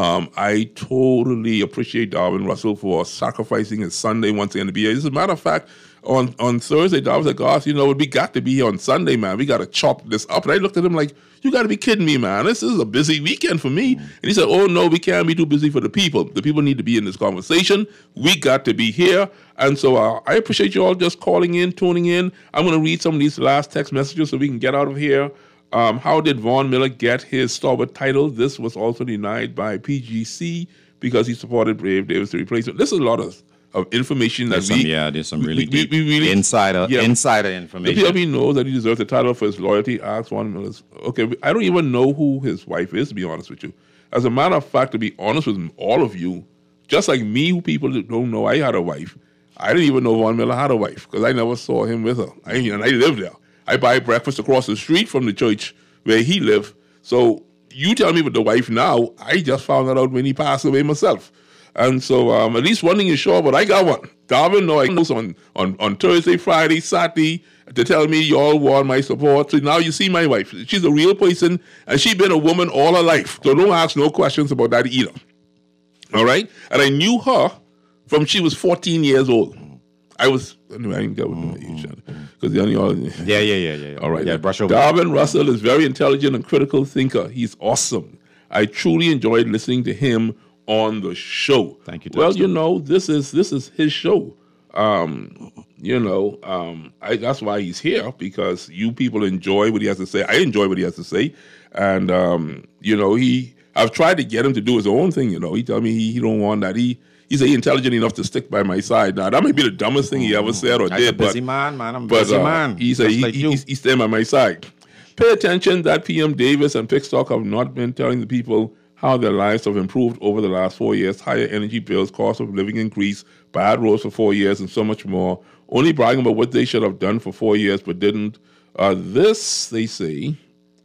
I totally appreciate Darvin Russell for sacrificing his Sunday once again to be here. As a matter of fact, on Thursday, Darvin said, gosh, we got to be here on Sunday, man. We got to chop this up. And I looked at him like, you got to be kidding me, man. This is a busy weekend for me. And he said, oh, no, we can't be too busy for the people. The people need to be in this conversation. We got to be here. And so I appreciate you all just calling in, tuning in. I'm going to read some of these last text messages so we can get out of here. How did Von Miller get his stalwart title? This was also denied by PGC because he supported Brave Davis to replace him. This is a lot of information that there's some really deep insider information. The PLP knows that he deserves the title for his loyalty. Ask Von Miller. Okay, I don't even know who his wife is, to be honest with you. As a matter of fact, to be honest with all of you, just like me, who people don't know I had a wife, I didn't even know Von Miller had a wife because I never saw him with her. And I lived there. I buy breakfast across the street from the church where he lived. So you tell me with the wife now, I just found that out when he passed away myself. And so at least one thing is sure, but I got one. Darvin knows on Thursday, Friday, Saturday to tell me you all want my support. So now you see my wife. She's a real person, and she's been a woman all her life. So don't ask no questions about that either. All right? And I knew her from she was 14 years old. I didn't get with my age because the only all right. Yeah, brush over. Darvin Russell is very intelligent and critical thinker. He's awesome. I truly enjoyed listening to him on the show. Thank you. Well, this is his show. That's why he's here, because you people enjoy what he has to say. I enjoy what he has to say, and I've tried to get him to do his own thing. He tell me he don't want that. He's intelligent enough to stick by my side. Now, that might be the dumbest thing he ever said or did. I'm a busy man. I'm a busy man. He's staying by my side. Pay attention that PM Davis and Pickstock have not been telling the people how their lives have improved over the last 4 years. Higher energy bills, cost of living increase, bad roads for 4 years, and so much more. Only bragging about what they should have done for 4 years but didn't. This, they say,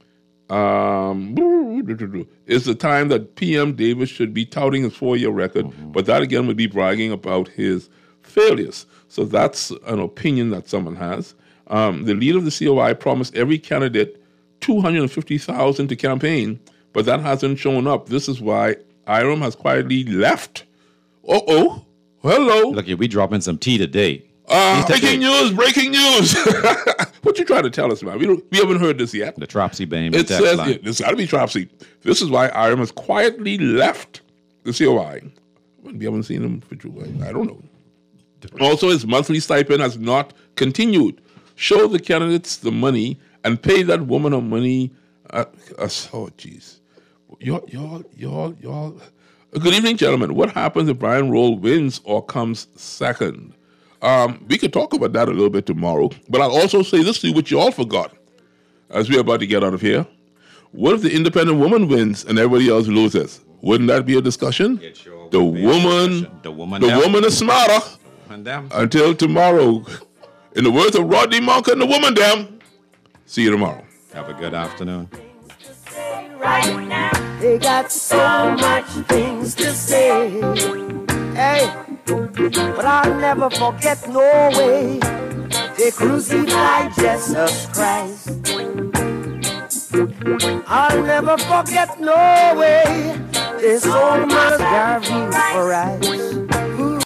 is the time that PM Davis should be touting his 4-year record, but that again would be bragging about his failures. So that's an opinion that someone has. The leader of the COI promised every candidate $250,000 to campaign, but that hasn't shown up. This is why Hiram has quietly left. Hello. Look, we dropping some tea today. Breaking news. What you trying to tell us, man? We haven't heard this yet. The Tropsy Bane. It says it's got to be Tropsy. This is why Hiram has quietly left the COI. We haven't seen him for 2 weeks. I don't know. Also, his monthly stipend has not continued. Show the candidates the money and pay that woman her money. Y'all. Good evening, gentlemen. What happens if Brian Roll wins or comes second? We could talk about that a little bit tomorrow. But I'll also say this to you, which you all forgot, as we're about to get out of here. What if the independent woman wins and everybody else loses? Wouldn't that be a discussion? The woman is smarter. Until tomorrow. In the words of Rodney Monk and the woman them. See you tomorrow. Have a good afternoon. Right now, they got so much things to say. Hey, but I'll never forget no way they crucified Jesus Christ. I'll never forget no way they sold my